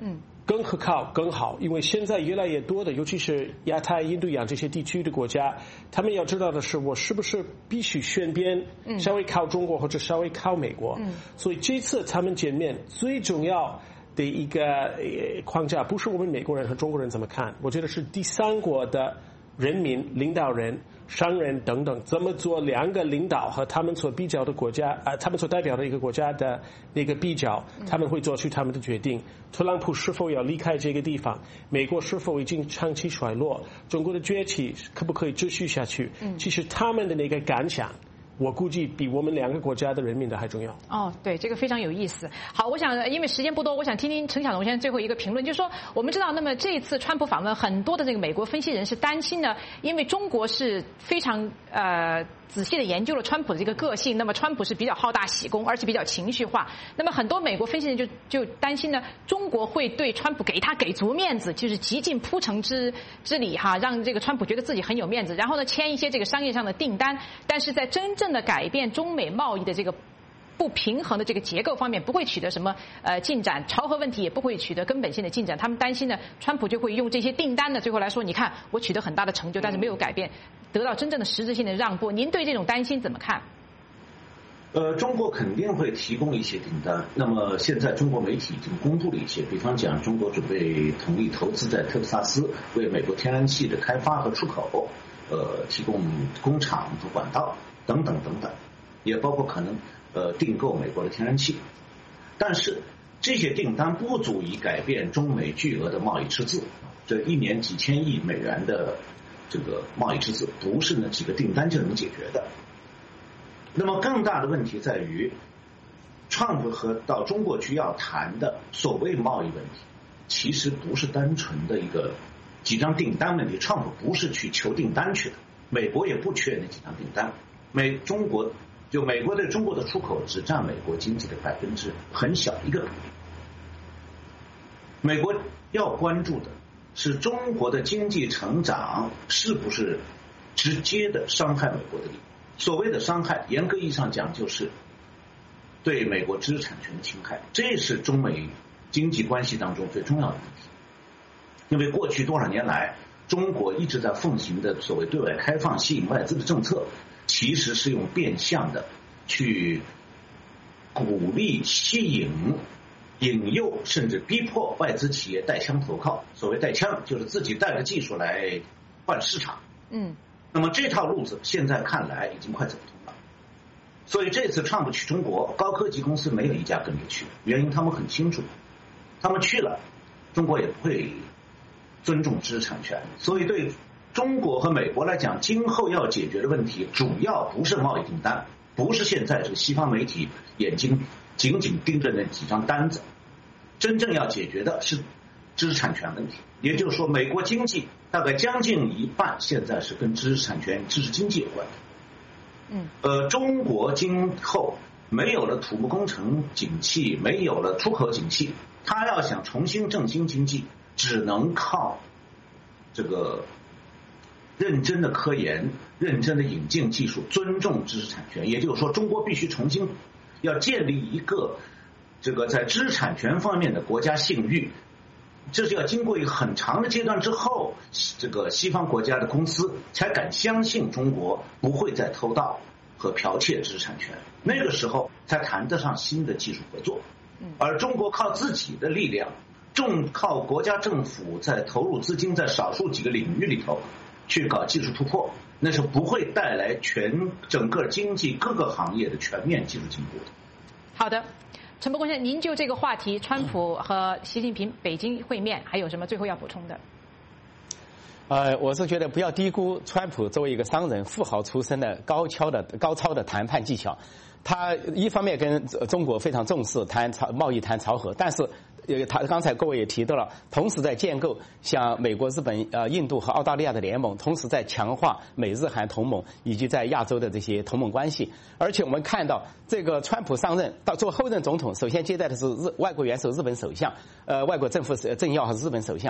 E: 更可靠更好，因为现在越来越多的，尤其是亚太、印度洋这些地区的国家，他们要知道的是，我是不是必须选边，稍微靠中国或者稍微靠美国。嗯、所以这次他们见面最重要的一个框架，不是我们美国人和中国人怎么看，我觉得是第三国的人民、领导人、商人等等，怎么做两个领导和他们所比较的国家，呃，他们所代表的一个国家的那个比较，他们会做出他们的决定。特朗普是否要离开这个地方？美国是否已经长期衰落？中国的崛起可不可以继续下去？其实他们的那个感想，我估计比我们两个国家的人民的还重要。
B: 哦，对，这个非常有意思。好，我想因为时间不多，我想听听陈晓东先生最后一个评论，就是说我们知道，那么这一次川普访问，很多的这个美国分析人是担心呢，因为中国是非常呃仔细的研究了川普的这个个性，那么川普是比较好大喜功，而且比较情绪化。那么很多美国分析人就就担心呢，中国会对川普给他给足面子，就是极尽铺陈之之礼哈，让这个川普觉得自己很有面子，然后呢签一些这个商业上的订单，但是在真正的改变中美贸易的这个不平衡的这个结构方面，不会取得什么呃进展，朝核问题也不会取得根本性的进展。他们担心呢，川普就会用这些订单呢，最后来说，你看我取得很大的成就，但是没有改变，得到真正的实质性的让步。您对这种担心怎么看？
G: 呃，中国肯定会提供一些订单。那么现在中国媒体已经公布了一些，比方讲，中国准备同意投资在特克萨斯，为美国天然气的开发和出口，呃，提供工厂和管道等等等等，也包括可能呃订购美国的天然气。但是这些订单不足以改变中美巨额的贸易赤字，这一年几千亿美元的这个贸易赤字，不是那几个订单就能解决的。那么更大的问题在于，川普和到中国去要谈的所谓贸易问题，其实不是单纯的一个几张订单问题。川普不是去求订单去的，美国也不缺那几张订单。美中国就美国对中国的出口只占美国经济的百分之很小一个比例。美国要关注的是中国的经济成长是不是直接的伤害美国的利益。所谓的伤害，严格意义上讲，就是对美国知识产权的侵害，这是中美经济关系当中最重要的问题。因为过去多少年来，中国一直在奉行的所谓对外开放、吸引外资的政策，其实是用变相的去鼓励、吸引、引诱，甚至逼迫外资企业带枪投靠。所谓带枪，就是自己带着技术来换市场。嗯。那么这套路子现在看来已经快走不通了，所以这次川普去中国，高科技公司没有一家跟着去，原因他们很清楚，他们去了，中国也不会尊重知识产权。所以对中国和美国来讲，今后要解决的问题，主要不是贸易订单，不是现在这西方媒体眼睛紧紧盯着那几张单子，真正要解决的是知识产权问题。也就是说，美国经济大概将近一半现在是跟知识产权、知识经济有关的。嗯，呃，中国今后没有了土木工程景气，没有了出口景气，他要想重新振兴经济，只能靠这个认真的科研、认真的引进技术、尊重知识产权。也就是说，中国必须重新要建立一个这个在知识产权方面的国家信誉。这是要经过一个很长的阶段之后，这个西方国家的公司才敢相信中国不会再偷盗和剽窃知识产权，那个时候才谈得上新的技术合作。而中国靠自己的力量，重靠国家政府在投入资金在少数几个领域里头去搞技术突破，那是不会带来全整个经济各个行业的全面技术进步的。
B: 好的。陈伯公先生，您就这个话题，川普和习近平北京会面，还有什么最后要补充的？
F: 呃，我是觉得不要低估川普作为一个商人、富豪出身的高超的高超的谈判技巧。他一方面跟中国非常重视谈朝贸易谈朝核，但是呃，他刚才各位也提到了，同时在建构像美国、日本、呃、印度和澳大利亚的联盟，同时在强化美日韩同盟以及在亚洲的这些同盟关系。而且我们看到，这个川普上任到做后任总统，首先接待的是日外国元首日本首相，呃，外国政府政要和日本首相。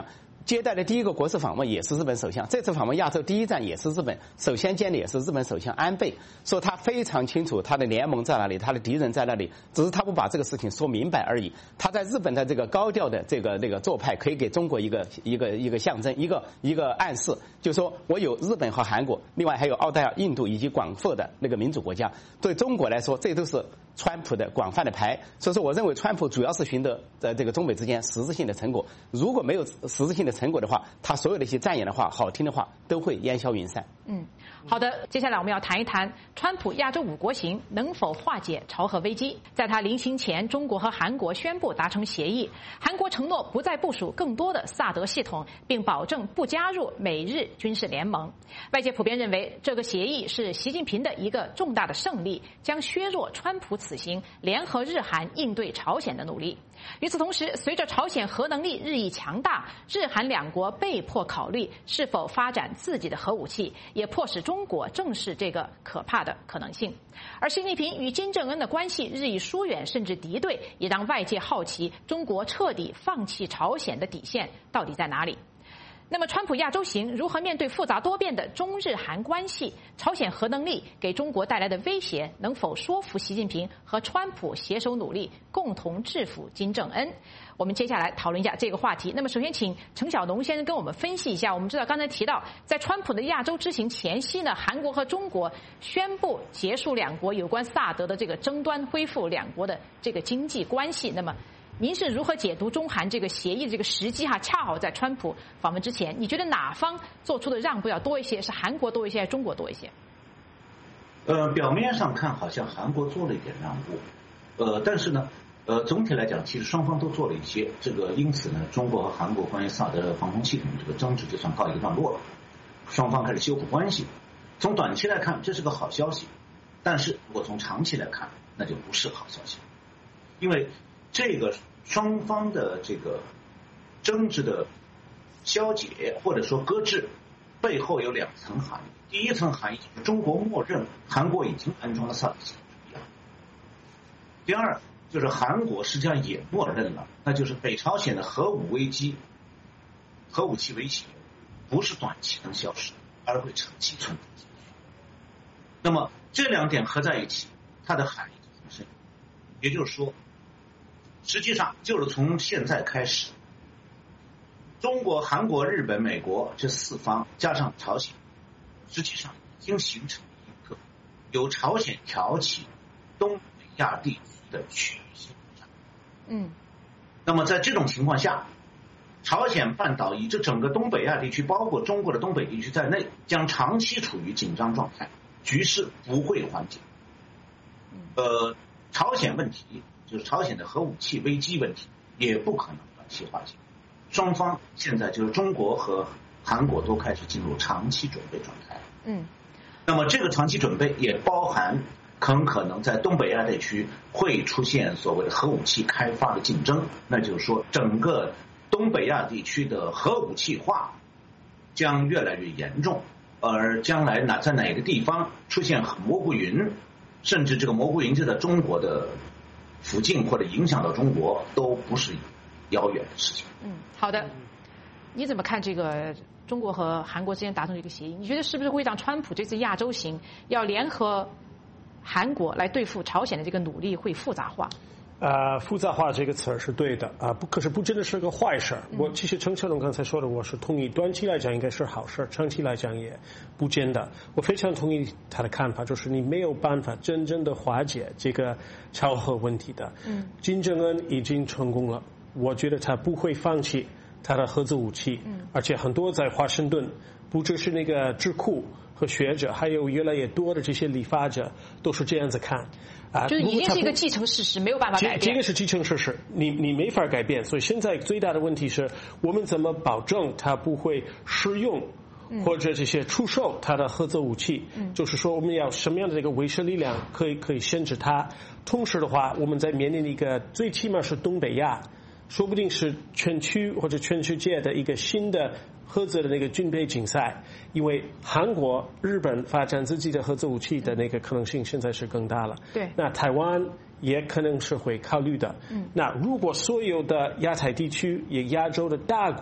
F: 接待的第一个国事访问也是日本首相，这次访问亚洲第一站也是日本，首先见的也是日本首相安倍，说他非常清楚他的联盟在哪里，他的敌人在哪里，只是他不把这个事情说明白而已。他在日本的这个高调的这个那个做派，可以给中国一个一个一个象征，一个一个暗示，就是说我有日本和韩国，另外还有澳大利亚、印度以及广阔的那个民主国家，对中国来说，这都是川普的广泛的牌。所以说，我认为川普主要是寻得在这个中美之间实质性的成果，如果没有实质性的成果的话，他所有的一些赞言的话、好听的话都会烟消云散。
B: 嗯，好的，接下来我们要谈一谈川普亚洲五国行能否化解朝核危机。在他临行前，中国和韩国宣布达成协议，韩国承诺不再部署更多的萨德系统，并保证不加入美日军事联盟。外界普遍认为，这个协议是习近平的一个重大的胜利，将削弱川普此行联合日韩应对朝鲜的努力。与此同时，随着朝鲜核能力日益强大，日韩两国被迫考虑是否发展自己的核武器，也迫使中国正视这个可怕的可能性。而习近平与金正恩的关系日益疏远甚至敌对，也让外界好奇中国彻底放弃朝鲜的底线到底在哪里。那么川普亚洲行如何面对复杂多变的中日韩关系？朝鲜核能力给中国带来的威胁能否说服习近平和川普携手努力，共同制服金正恩？我们接下来讨论一下这个话题。那么首先请程晓农先生跟我们分析一下。我们知道刚才提到，在川普的亚洲之行前夕呢，韩国和中国宣布结束两国有关萨德的这个争端，恢复两国的这个经济关系。那么您是如何解读中韩这个协议的这个时机哈？恰好在川普访问之前，你觉得哪方做出的让步要多一些？是韩国多一些，还是中国多一些？
G: 呃，表面上看好像韩国做了一点让步，呃，但是呢，呃，总体来讲，其实双方都做了一些。这个因此呢，中国和韩国关于萨德防空系统这个争执就算告一个段落了，双方开始修复关系。从短期来看，这是个好消息，但是如果从长期来看，那就不是好消息，因为这个双方的这个争执的消解或者说搁置，背后有两层含义。第一层含义就是中国默认韩国已经安装了萨德系统。第二就是韩国实际上也默认了，那就是北朝鲜的核武危机、核武器威胁不是短期能消失，而会长期存在。那么这两点合在一起，它的含义就很深。也就是说，实际上就是从现在开始，中国、韩国、日本、美国这四方加上朝鲜，实际上已经形成一个由朝鲜挑起东北亚地区的区域性战。
B: 嗯，
G: 那么在这种情况下，朝鲜半岛以及整个东北亚地区，包括中国的东北地区在内，将长期处于紧张状态，局势不会缓解。呃，朝鲜问题就是朝鲜的核武器危机问题，也不可能短期化解。双方现在就是中国和韩国都开始进入长期准备状态。
B: 嗯，
G: 那么这个长期准备也包含很可能在东北亚地区会出现所谓的核武器开发的竞争，那就是说整个东北亚地区的核武器化将越来越严重，而将来哪在哪个地方出现蘑菇云，甚至这个蘑菇云就在中国的附近或者影响到中国，都不是遥远的事情。
B: 嗯，好的。你怎么看这个中国和韩国之间达成这个协议？你觉得是不是会让川普这次亚洲行要联合韩国来对付朝鲜的这个努力会复杂化？
E: 呃，复杂化这个词儿是对的啊，不，可是不真的是个坏事。我其实程晓农刚才说的，我是同意，短期来讲应该是好事，长期来讲也不见得。我非常同意他的看法，就是你没有办法真正的化解这个朝核问题的。嗯，金正恩已经成功了，我觉得他不会放弃他的核子武器，嗯，而且很多在华盛顿，不只是那个智库和学者，还有越来越多的这些理发者都是这样子看。啊，
B: 就是已经是一个既成事实，没有办法改变。
E: 这个是既成事实，你你没法改变。所以现在最大的问题是我们怎么保证它不会使用或者这些出售它的核子武器？嗯，就是说我们要什么样的这个威慑力量可以可以限制它？同时的话，我们在面临一个最起码是东北亚，说不定是全区或者全世界的一个新的核子的那个军备竞赛，因为韩国、日本发展自己的核子武器的那个可能性现在是更大了。
B: 对，
E: 那台湾也可能是会考虑的。嗯，那如果所有的亚太地区也亚洲的大国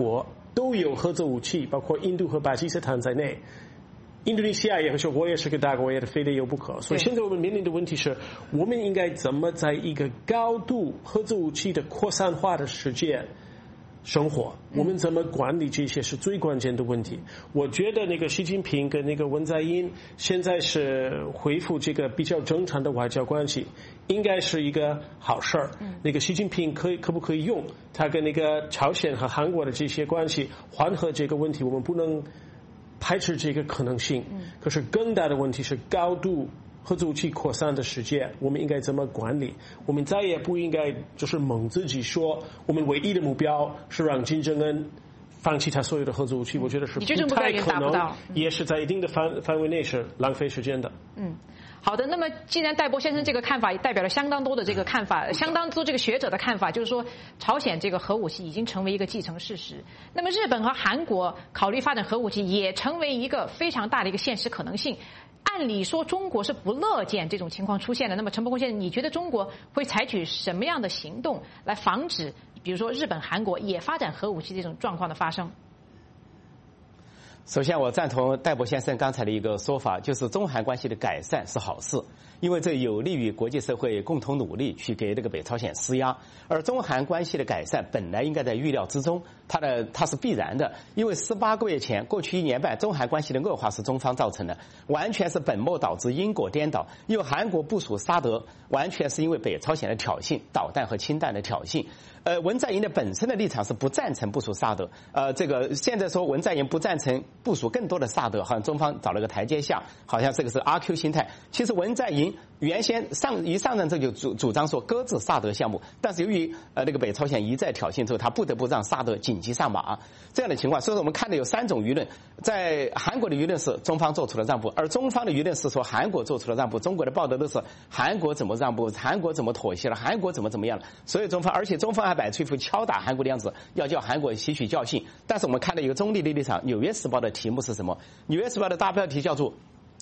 E: 都有核子武器，包括印度和巴基斯坦在内。印度尼西亚也会说，我也是个大国，我也非得有不可。所以现在我们面临的问题是，我们应该怎么在一个高度核子武器的扩散化的世界生活？我们怎么管理这些是最关键的问题。我觉得那个习近平跟那个文在寅现在是恢复这个比较正常的外交关系，应该是一个好事儿。那个习近平可以可不可以用他跟那个朝鲜和韩国的这些关系缓和这个问题？我们不能排斥这个可能性。可是更大的问题是高度核子武器扩散的世界，我们应该怎么管理？我们再也不应该就是猛自己说，我们唯一的目标是让金正恩放弃他所有的核子武器。我觉得是不太可能，也是在一定的范范围内是浪费时间的。
B: 嗯。好的，那么既然戴波先生这个看法代表了相当多的这个看法，相当多这个学者的看法，就是说朝鲜这个核武器已经成为一个既成事实。那么日本和韩国考虑发展核武器也成为一个非常大的一个现实可能性。按理说中国是不乐见这种情况出现的。那么陈伯公先生，你觉得中国会采取什么样的行动来防止，比如说日本、韩国也发展核武器这种状况的发生？
F: 首先，我赞同戴博先生刚才的一个说法，就是中韩关系的改善是好事，因为这有利于国际社会共同努力去给这个北朝鲜施压。而中韩关系的改善本来应该在预料之中，它的它是必然的，因为十八个月前，过去一年半，中韩关系的恶化是中方造成的，完全是本末倒置、因果颠倒。因为韩国部署沙德，完全是因为北朝鲜的挑衅，导弹和氢弹的挑衅。呃，文在寅的本身的立场是不赞成部署萨德，呃，这个现在说文在寅不赞成部署更多的萨德，好像中方找了个台阶下，好像这个是阿 Q 心态。其实文在寅原先上一上任这就主主张说搁置萨德项目，但是由于呃那个北朝鲜一再挑衅之后，他不得不让萨德紧急上马，这样的情况，所以说我们看到有三种舆论，在韩国的舆论是中方做出了让步，而中方的舆论是说韩国做出了让步，中国的报道都是韩国怎么让步，韩国怎么妥协了，韩国怎么怎么样了，所以中方，而且中方还摆出一副敲打韩国的样子，要叫韩国吸取教训。但是我们看到一个中立的立场，《纽约时报》的题目是什么？《纽约时报》的大标题叫做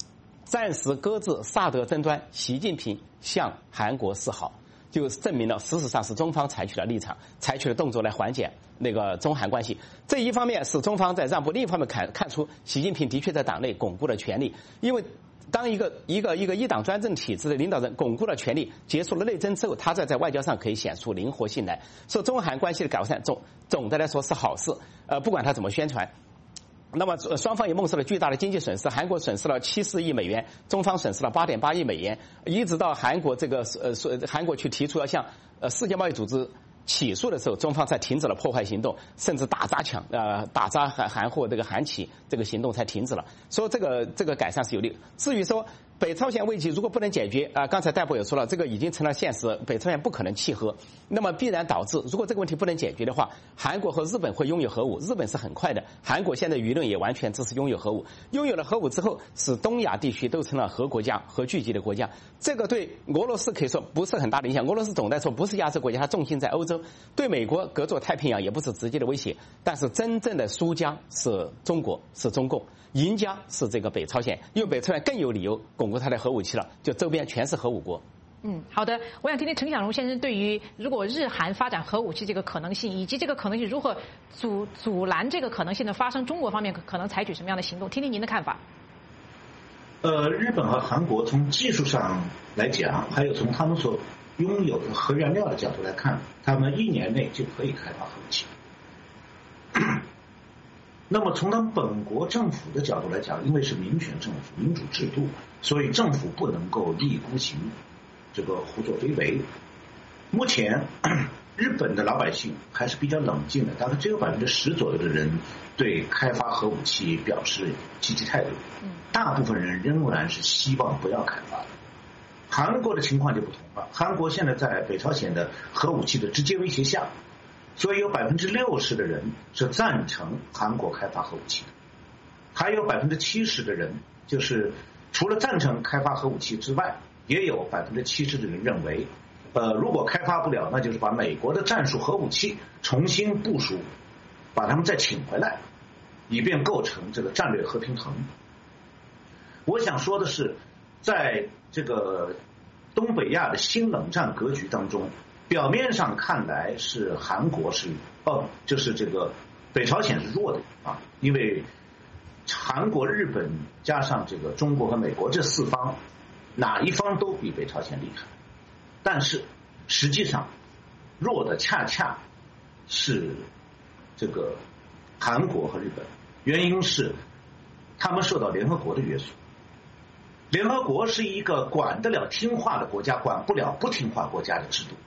F: “暂时搁置萨德争端，习近平向韩国示好”，就证明了事实上是中方采取了立场，采取了动作来缓解那个中韩关系。这一方面是中方在让步，另一方面看看出习近平的确在党内巩固了权力，因为当一个一个一个一党专政体制的领导人巩固了权力，结束了内争之后，他在在外交上可以显出灵活性来。所以中韩关系的改善总总的来说是好事，呃，不管他怎么宣传。那么双方也蒙受了巨大的经济损失，韩国损失了七四亿美元，中方损失了八点八亿美元，一直到韩国这个呃韩国去提出要向呃世界贸易组织起诉的时候，中方才停止了破坏行动，甚至打砸抢呃打砸韩韩货这个韩企这个行动才停止了，所以这个这个改善是有利。至于说北朝鲜危机如果不能解决啊、呃，刚才戴博也说了，这个已经成了现实，北朝鲜不可能契合，那么必然导致如果这个问题不能解决的话，韩国和日本会拥有核武，日本是很快的，韩国现在舆论也完全支持拥有核武，拥有了核武之后，使东亚地区都成了核国家、核聚集的国家，这个对俄罗斯可以说不是很大的影响，俄罗斯总的来说不是亚洲国家，它重心在欧洲，对美国隔着太平洋也不是直接的威胁，但是真正的输家是中国，是中共，赢家是这个北朝鲜，因为北朝鲜更有理由巩固它的核武器了，就周边全是核武国。
B: 嗯，好的，我想听听陈小龙先生对于如果日韩发展核武器这个可能性，以及这个可能性如何阻阻拦这个可能性的发生，中国方面可能采取什么样的行动？听听您的看法。
G: 呃，日本和韩国从技术上来讲，还有从他们所拥有的核原料的角度来看，他们一年内就可以开发核武器。那么从他们本国政府的角度来讲，因为是民选政府、民主制度，所以政府不能够一意孤行，这个胡作非为。目前日本的老百姓还是比较冷静的，大概只有百分之十左右的人对开发核武器表示积极态度，大部分人仍然是希望不要开发。韩国的情况就不同了，韩国现在在北朝鲜的核武器的直接威胁下，所以有百分之六十的人是赞成韩国开发核武器的，还有百分之七十的人就是除了赞成开发核武器之外，也有百分之七十的人认为，呃，如果开发不了，那就是把美国的战术核武器重新部署，把他们再请回来，以便构成这个战略和平衡。我想说的是，在这个东北亚的新冷战格局当中，表面上看来是韩国是哦，就是这个北朝鲜是弱的啊，因为韩国、日本加上这个中国和美国这四方，哪一方都比北朝鲜厉害，但是实际上弱的恰恰是这个韩国和日本，原因是他们受到联合国的约束。联合国是一个管得了听话的国家，管不了不听话国家的制度。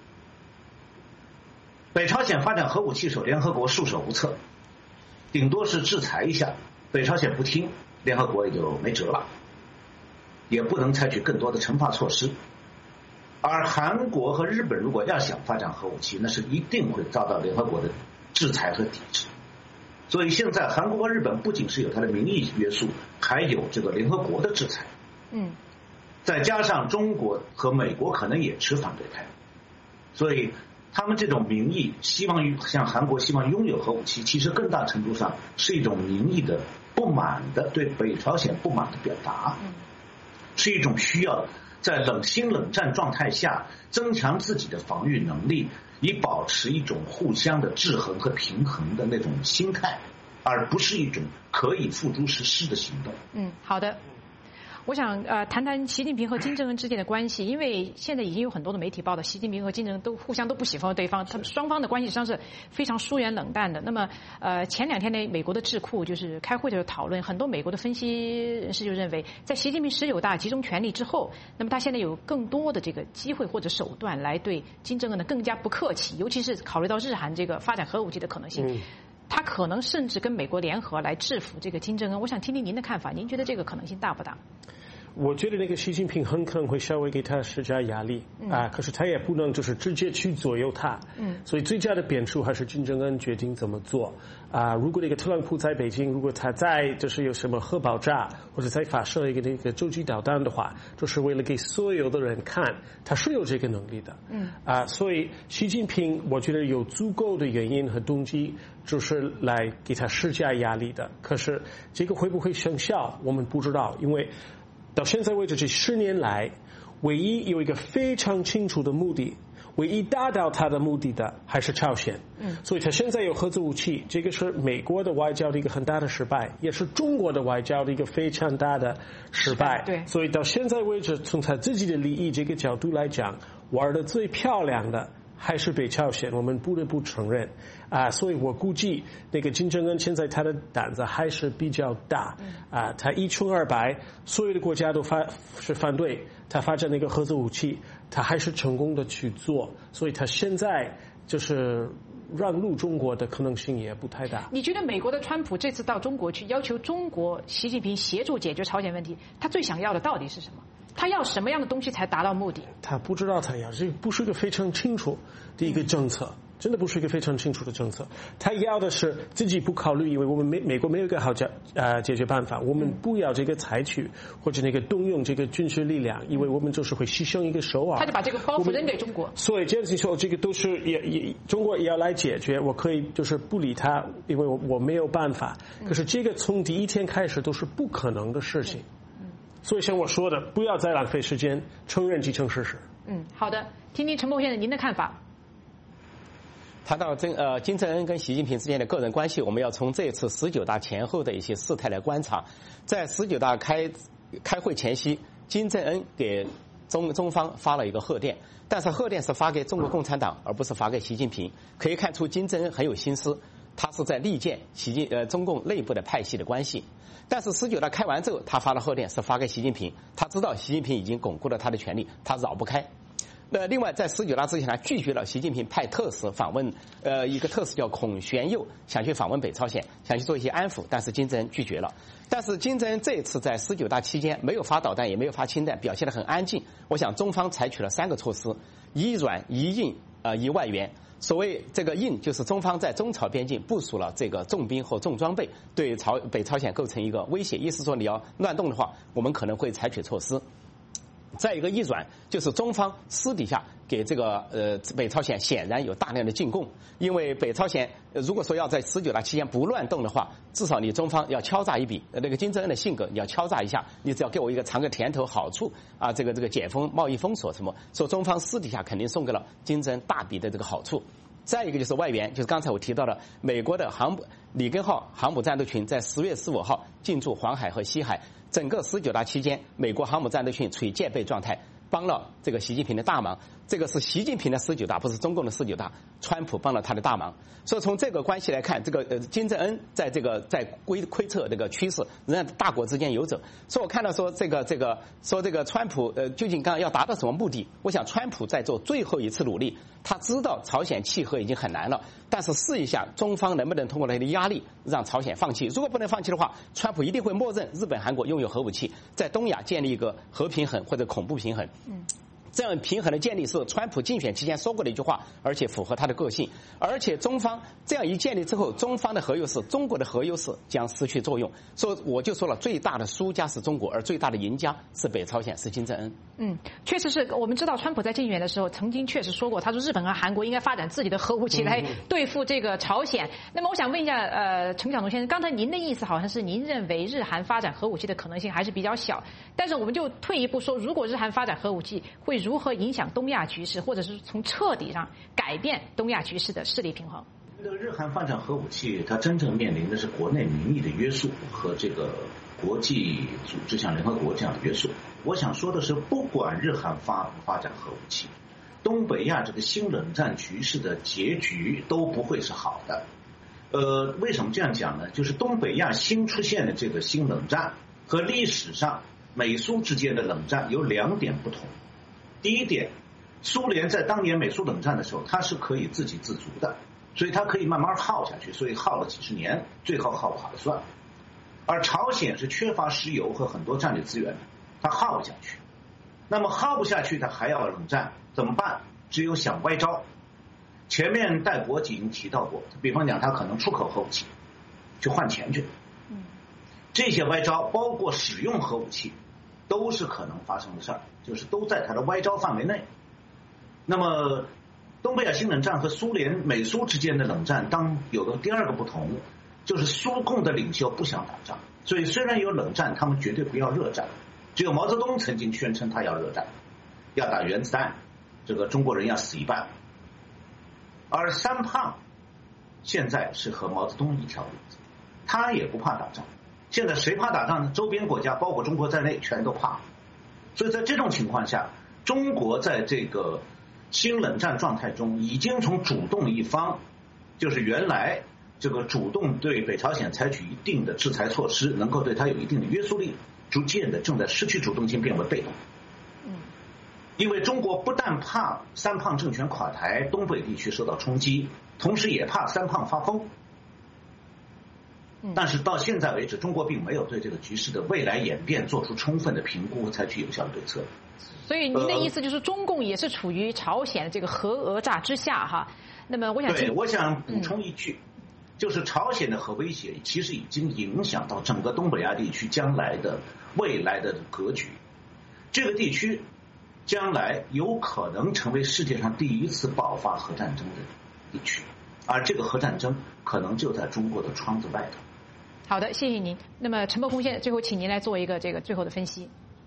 G: 北朝鲜发展核武器时，联合国束手无策，顶多是制裁一下，北朝鲜不听，联合国也就没辙了，也不能采取更多的惩罚措施。而韩国和日本如果要想发展核武器，那是一定会遭到联合国的制裁和抵制。所以现在韩国和日本不仅是有它的民意约束，还有这个联合国的制裁。
B: 嗯，
G: 再加上中国和美国可能也持反对派，所以他们这种民意希望于像韩国希望拥有核武器，其实更大程度上是一种民意的不满的对北朝鲜不满的表达，是一种需要在冷心冷战状态下增强自己的防御能力，以保持一种互相的制衡和平衡的那种心态，而不是一种可以付诸实施的行动。
B: 嗯，好的。我想呃谈谈习近平和金正恩之间的关系，因为现在已经有很多的媒体报道，习近平和金正恩都互相都不喜欢对方，他们双方的关系实际上是非常疏远冷淡的。那么呃前两天呢，美国的智库就是开会的时候讨论，很多美国的分析人士就认为，在习近平十九大集中权力之后，那么他现在有更多的这个机会或者手段来对金正恩呢更加不客气，尤其是考虑到日韩这个发展核武器的可能性。嗯，他可能甚至跟美国联合来制服这个金正恩。我想听听您的看法，您觉得这个可能性大不大？
E: 我觉得那个习近平很可能会稍微给他施加压力、嗯、啊，可是他也不能就是直接去左右他，嗯，所以最佳的变数还是金正恩决定怎么做啊。如果那个特朗普在北京，如果他在就是有什么核爆炸或者再发射一个那个洲际导弹的话，就是为了给所有的人看他是有这个能力的，嗯啊，所以习近平我觉得有足够的原因和动机就是来给他施加压力的。可是这个会不会生效，我们不知道，因为到现在为止这十年来，唯一有一个非常清楚的目的，唯一达到他的目的的还是朝鲜。嗯，所以他现在有核子武器，这个是美国的外交的一个很大的失败，也是中国的外交的一个非常大的失败。对，所以到现在为止，从他自己的利益这个角度来讲，玩的最漂亮的还是北朝鲜，我们不得不承认啊，所以我估计那个金正恩现在他的胆子还是比较大啊，他一穷二白，所有的国家都发是反对他发展那个核子武器，他还是成功的去做，所以他现在就是让路中国的可能性也不太大。
B: 你觉得美国的川普这次到中国去要求中国习近平协助解决朝鲜问题，他最想要的到底是什么？他要什么样的东西才达到目的？
E: 他不知道他要，这不是一个非常清楚的一个政策，真的不是一个非常清楚的政策。他要的是自己不考虑，因为我们美美国没有一个好解呃解决办法，我们不要这个采取或者那个动用这个军事力量，因为我们就是会牺牲一个首尔。
B: 他就把这个包袱扔给中国。
E: 所以这样子说，这个都是也也中国也要来解决，我可以就是不理他，因为我我没有办法。可是这个从第一天开始都是不可能的事情。所以像我说的，不要再浪费时间，承认既成事实。
B: 嗯，好的，听听陈默先生您的看法。
F: 谈到这呃金正恩跟习近平之间的个人关系，我们要从这次十九大前后的一些事态来观察。在十九大开开会前夕，金正恩给中中方发了一个贺电，但是贺电是发给中国共产党，而不是发给习近平。可以看出金正恩很有心思，他是在力荐习近呃中共内部的派系的关系。但是十九大开完之后，他发的贺电是发给习近平，他知道习近平已经巩固了他的权力，他绕不开。那另外，在十九大之前，他拒绝了习近平派特使访问，呃，一个特使叫孔玄佑，想去访问北朝鲜，想去做一些安抚，但是金正恩拒绝了。但是金正恩这一次在十九大期间没有发导弹，也没有发氢弹，表现得很安静。我想中方采取了三个措施：一软、一硬、呃，一外援。所谓这个硬，就是中方在中朝边境部署了这个重兵和重装备，对朝北朝鲜构成一个威胁。意思说你要乱动的话，我们可能会采取措施。再一个一软，就是中方私底下给这个呃北朝鲜显然有大量的进贡，因为北朝鲜如果说要在十九大期间不乱动的话，至少你中方要敲诈一笔。那个金正恩的性格，你要敲诈一下，你只要给我一个尝个甜头好处啊，这个这个解封贸易封锁什么，说中方私底下肯定送给了金正恩大笔的这个好处。 再一个就是外援，就是刚才我提到的美国的航母里根号航母战斗群在十月十五号进驻黄海和西海，整个十九大期间，美国航母战斗群处于戒备状态，帮了这个习近平的大忙。这个是习近平的十九大，不是中共的十九大，川普帮了他的大忙。所以从这个关系来看，这个呃金正恩在这个在窥窥测这个趋势，仍然大国之间游走。所以我看到说这个这个说这个川普呃究竟刚要达到什么目的？我想川普在做最后一次努力，他知道朝鲜契合已经很难了，但是试一下中方能不能通过他的压力让朝鲜放弃。如果不能放弃的话，川普一定会默认日本、韩国拥有核武器，在东亚建立一个核平衡或者恐怖平衡。嗯。这样平衡的建立是川普竞选期间说过的一句话，而且符合他的个性。而且中方这样一建立之后，中方的核优势、中国的核优势将失去作用。所以我就说了，最大的输家是中国，而最大的赢家是北朝鲜，是金正恩。
B: 嗯，确实是我们知道，川普在竞选的时候曾经确实说过，他说日本和韩国应该发展自己的核武器来对付这个朝鲜。那么我想问一下，呃，陈晓东先生，刚才您的意思好像是您认为日韩发展核武器的可能性还是比较小，但是我们就退一步说，如果日韩发展核武器，会如何影响东亚局势，或者是从彻底上改变东亚局势的势力平衡？
G: 这个日韩发展核武器，它真正面临的是国内民意的约束和这个国际组织像联合国这样的约束。我想说的是，不管日韩发发展核武器，东北亚这个新冷战局势的结局都不会是好的。呃，为什么这样讲呢？就是东北亚新出现的这个新冷战和历史上美苏之间的冷战有两点不同。第一点，苏联在当年美苏冷战的时候，它是可以自给自足的，所以它可以慢慢耗下去，所以耗了几十年，最后耗垮了算。而朝鲜是缺乏石油和很多战略资源的，它耗不下去。那么耗不下去，它还要冷战，怎么办？只有想歪招。前面戴国已经提到过，比方讲，它可能出口核武器，去换钱去。这些歪招包括使用核武器，都是可能发生的事儿，就是都在它的歪招范围内。那么东北亚新冷战和苏联美苏之间的冷战，当有个第二个不同，就是苏共的领袖不想打仗，所以虽然有冷战，他们绝对不要热战。只有毛泽东曾经宣称他要热战，要打原子弹，这个中国人要死一半。而三胖现在是和毛泽东一条路子，他也不怕打仗。现在谁怕打仗呢？周边国家包括中国在内全都怕。所以在这种情况下，中国在这个新冷战状态中已经从主动一方，就是原来这个主动对北朝鲜采取一定的制裁措施，能够对它有一定的约束力，逐渐的正在失去主动性，变为被动。因为中国不但怕三胖政权垮台，东北地区受到冲击，同时也怕三胖发疯。但是到现在为止，中国并没有对这个局势的未来演变做出充分的评估和采取有效的对策。
B: 所以您的意思就是，中共也是处于朝鲜的这个核讹诈之下哈。那么我想
G: 对，我想补充一句，嗯、就是朝鲜的核威胁其实已经影响到整个东北亚地区将来的未来的格局。这个地区将来有可能成为世界上第一次爆发核战争的地区，而这个核战争可能就在中国的窗子外头。
B: 好的，谢谢您。那么陈伯空先生，最后请您来做一个这个最后的分析。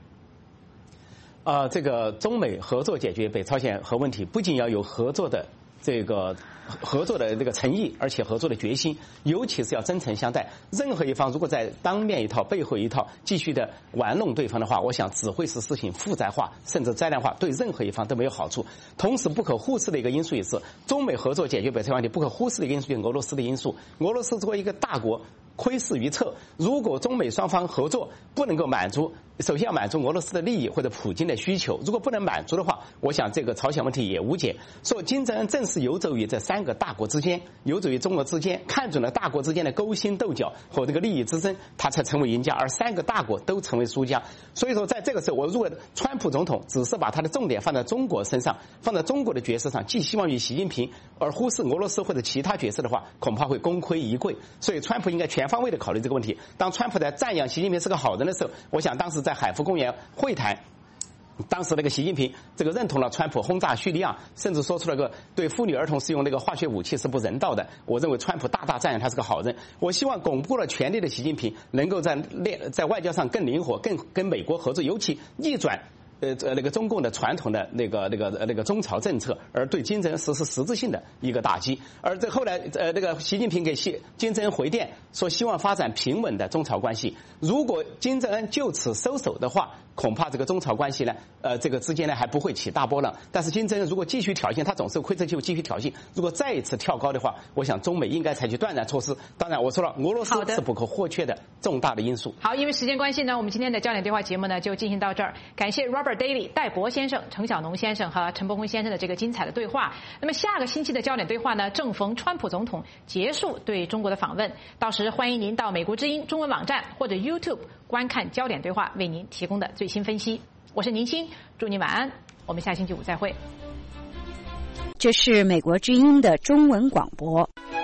F: 啊，这个中美合作解决北朝鲜核问题，不仅要有合作的这个合作的这个诚意，而且合作的决心，尤其是要真诚相待。任何一方如果在当面一套背后一套继续的玩弄对方的话，我想只会使事情复杂化甚至灾难化，对任何一方都没有好处。同时不可忽视的一个因素也是中美合作解决北朝鲜问题不可忽视的一个因素，就是俄罗斯的因素。俄罗斯作为一个大国，窥视于侧，如果中美双方合作不能够满足，首先要满足俄罗斯的利益或者普京的需求，如果不能满足的话，我想这个朝鲜问题也无解。所以金正恩正是游走于这三个大国之间，游走于中国之间，看准了大国之间的勾心斗角和这个利益之争，他才成为赢家，而三个大国都成为输家。所以说在这个时候，我如果川普总统只是把他的重点放在中国身上，放在中国的角色上，寄希望于习近平，而忽视俄罗斯或者其他角色的话，恐怕会功亏一篑。所以川普应该全方位的考虑这个问题。当川普在赞扬习近平是个好人的时候，我想当时在海福公园会谈，当时那个习近平这个认同了川普轰炸叙利亚，甚至说出了个对妇女儿童使用那个化学武器是不人道的。我认为川普大大赞扬他是个好人。我希望巩固了权力的习近平能够在在外交上更灵活，更跟美国合作，尤其逆转呃呃那个中共的传统的那个那个那个中朝政策，而对金正恩实施实质性的一个打击。而这后来呃那个习近平给习金正恩回电说希望发展平稳的中朝关系。如果金正恩就此收手的话，恐怕这个中朝关系呢，呃，这个之间呢还不会起大波浪。但是金正恩如果继续挑衅，他总是挥斥就继续挑衅。如果再一次跳高的话，我想中美应该采取断然措施。当然，我说了，俄罗斯是不可或缺的重大的因素。
B: 好，因为时间关系呢，我们今天的焦点对话节目呢就进行到这儿。感谢 Robert Daly 戴博先生、程小农先生和陈伯坤先生的这个精彩的对话。那么下个星期的焦点对话呢，正逢川普总统结束对中国的访问，到时欢迎您到美国之音中文网站或者 YouTube 观看焦点对话为您提供的最新分析。我是宁欣，祝您晚安，我们下星期五再会。
H: 这是美国之音的中文广播。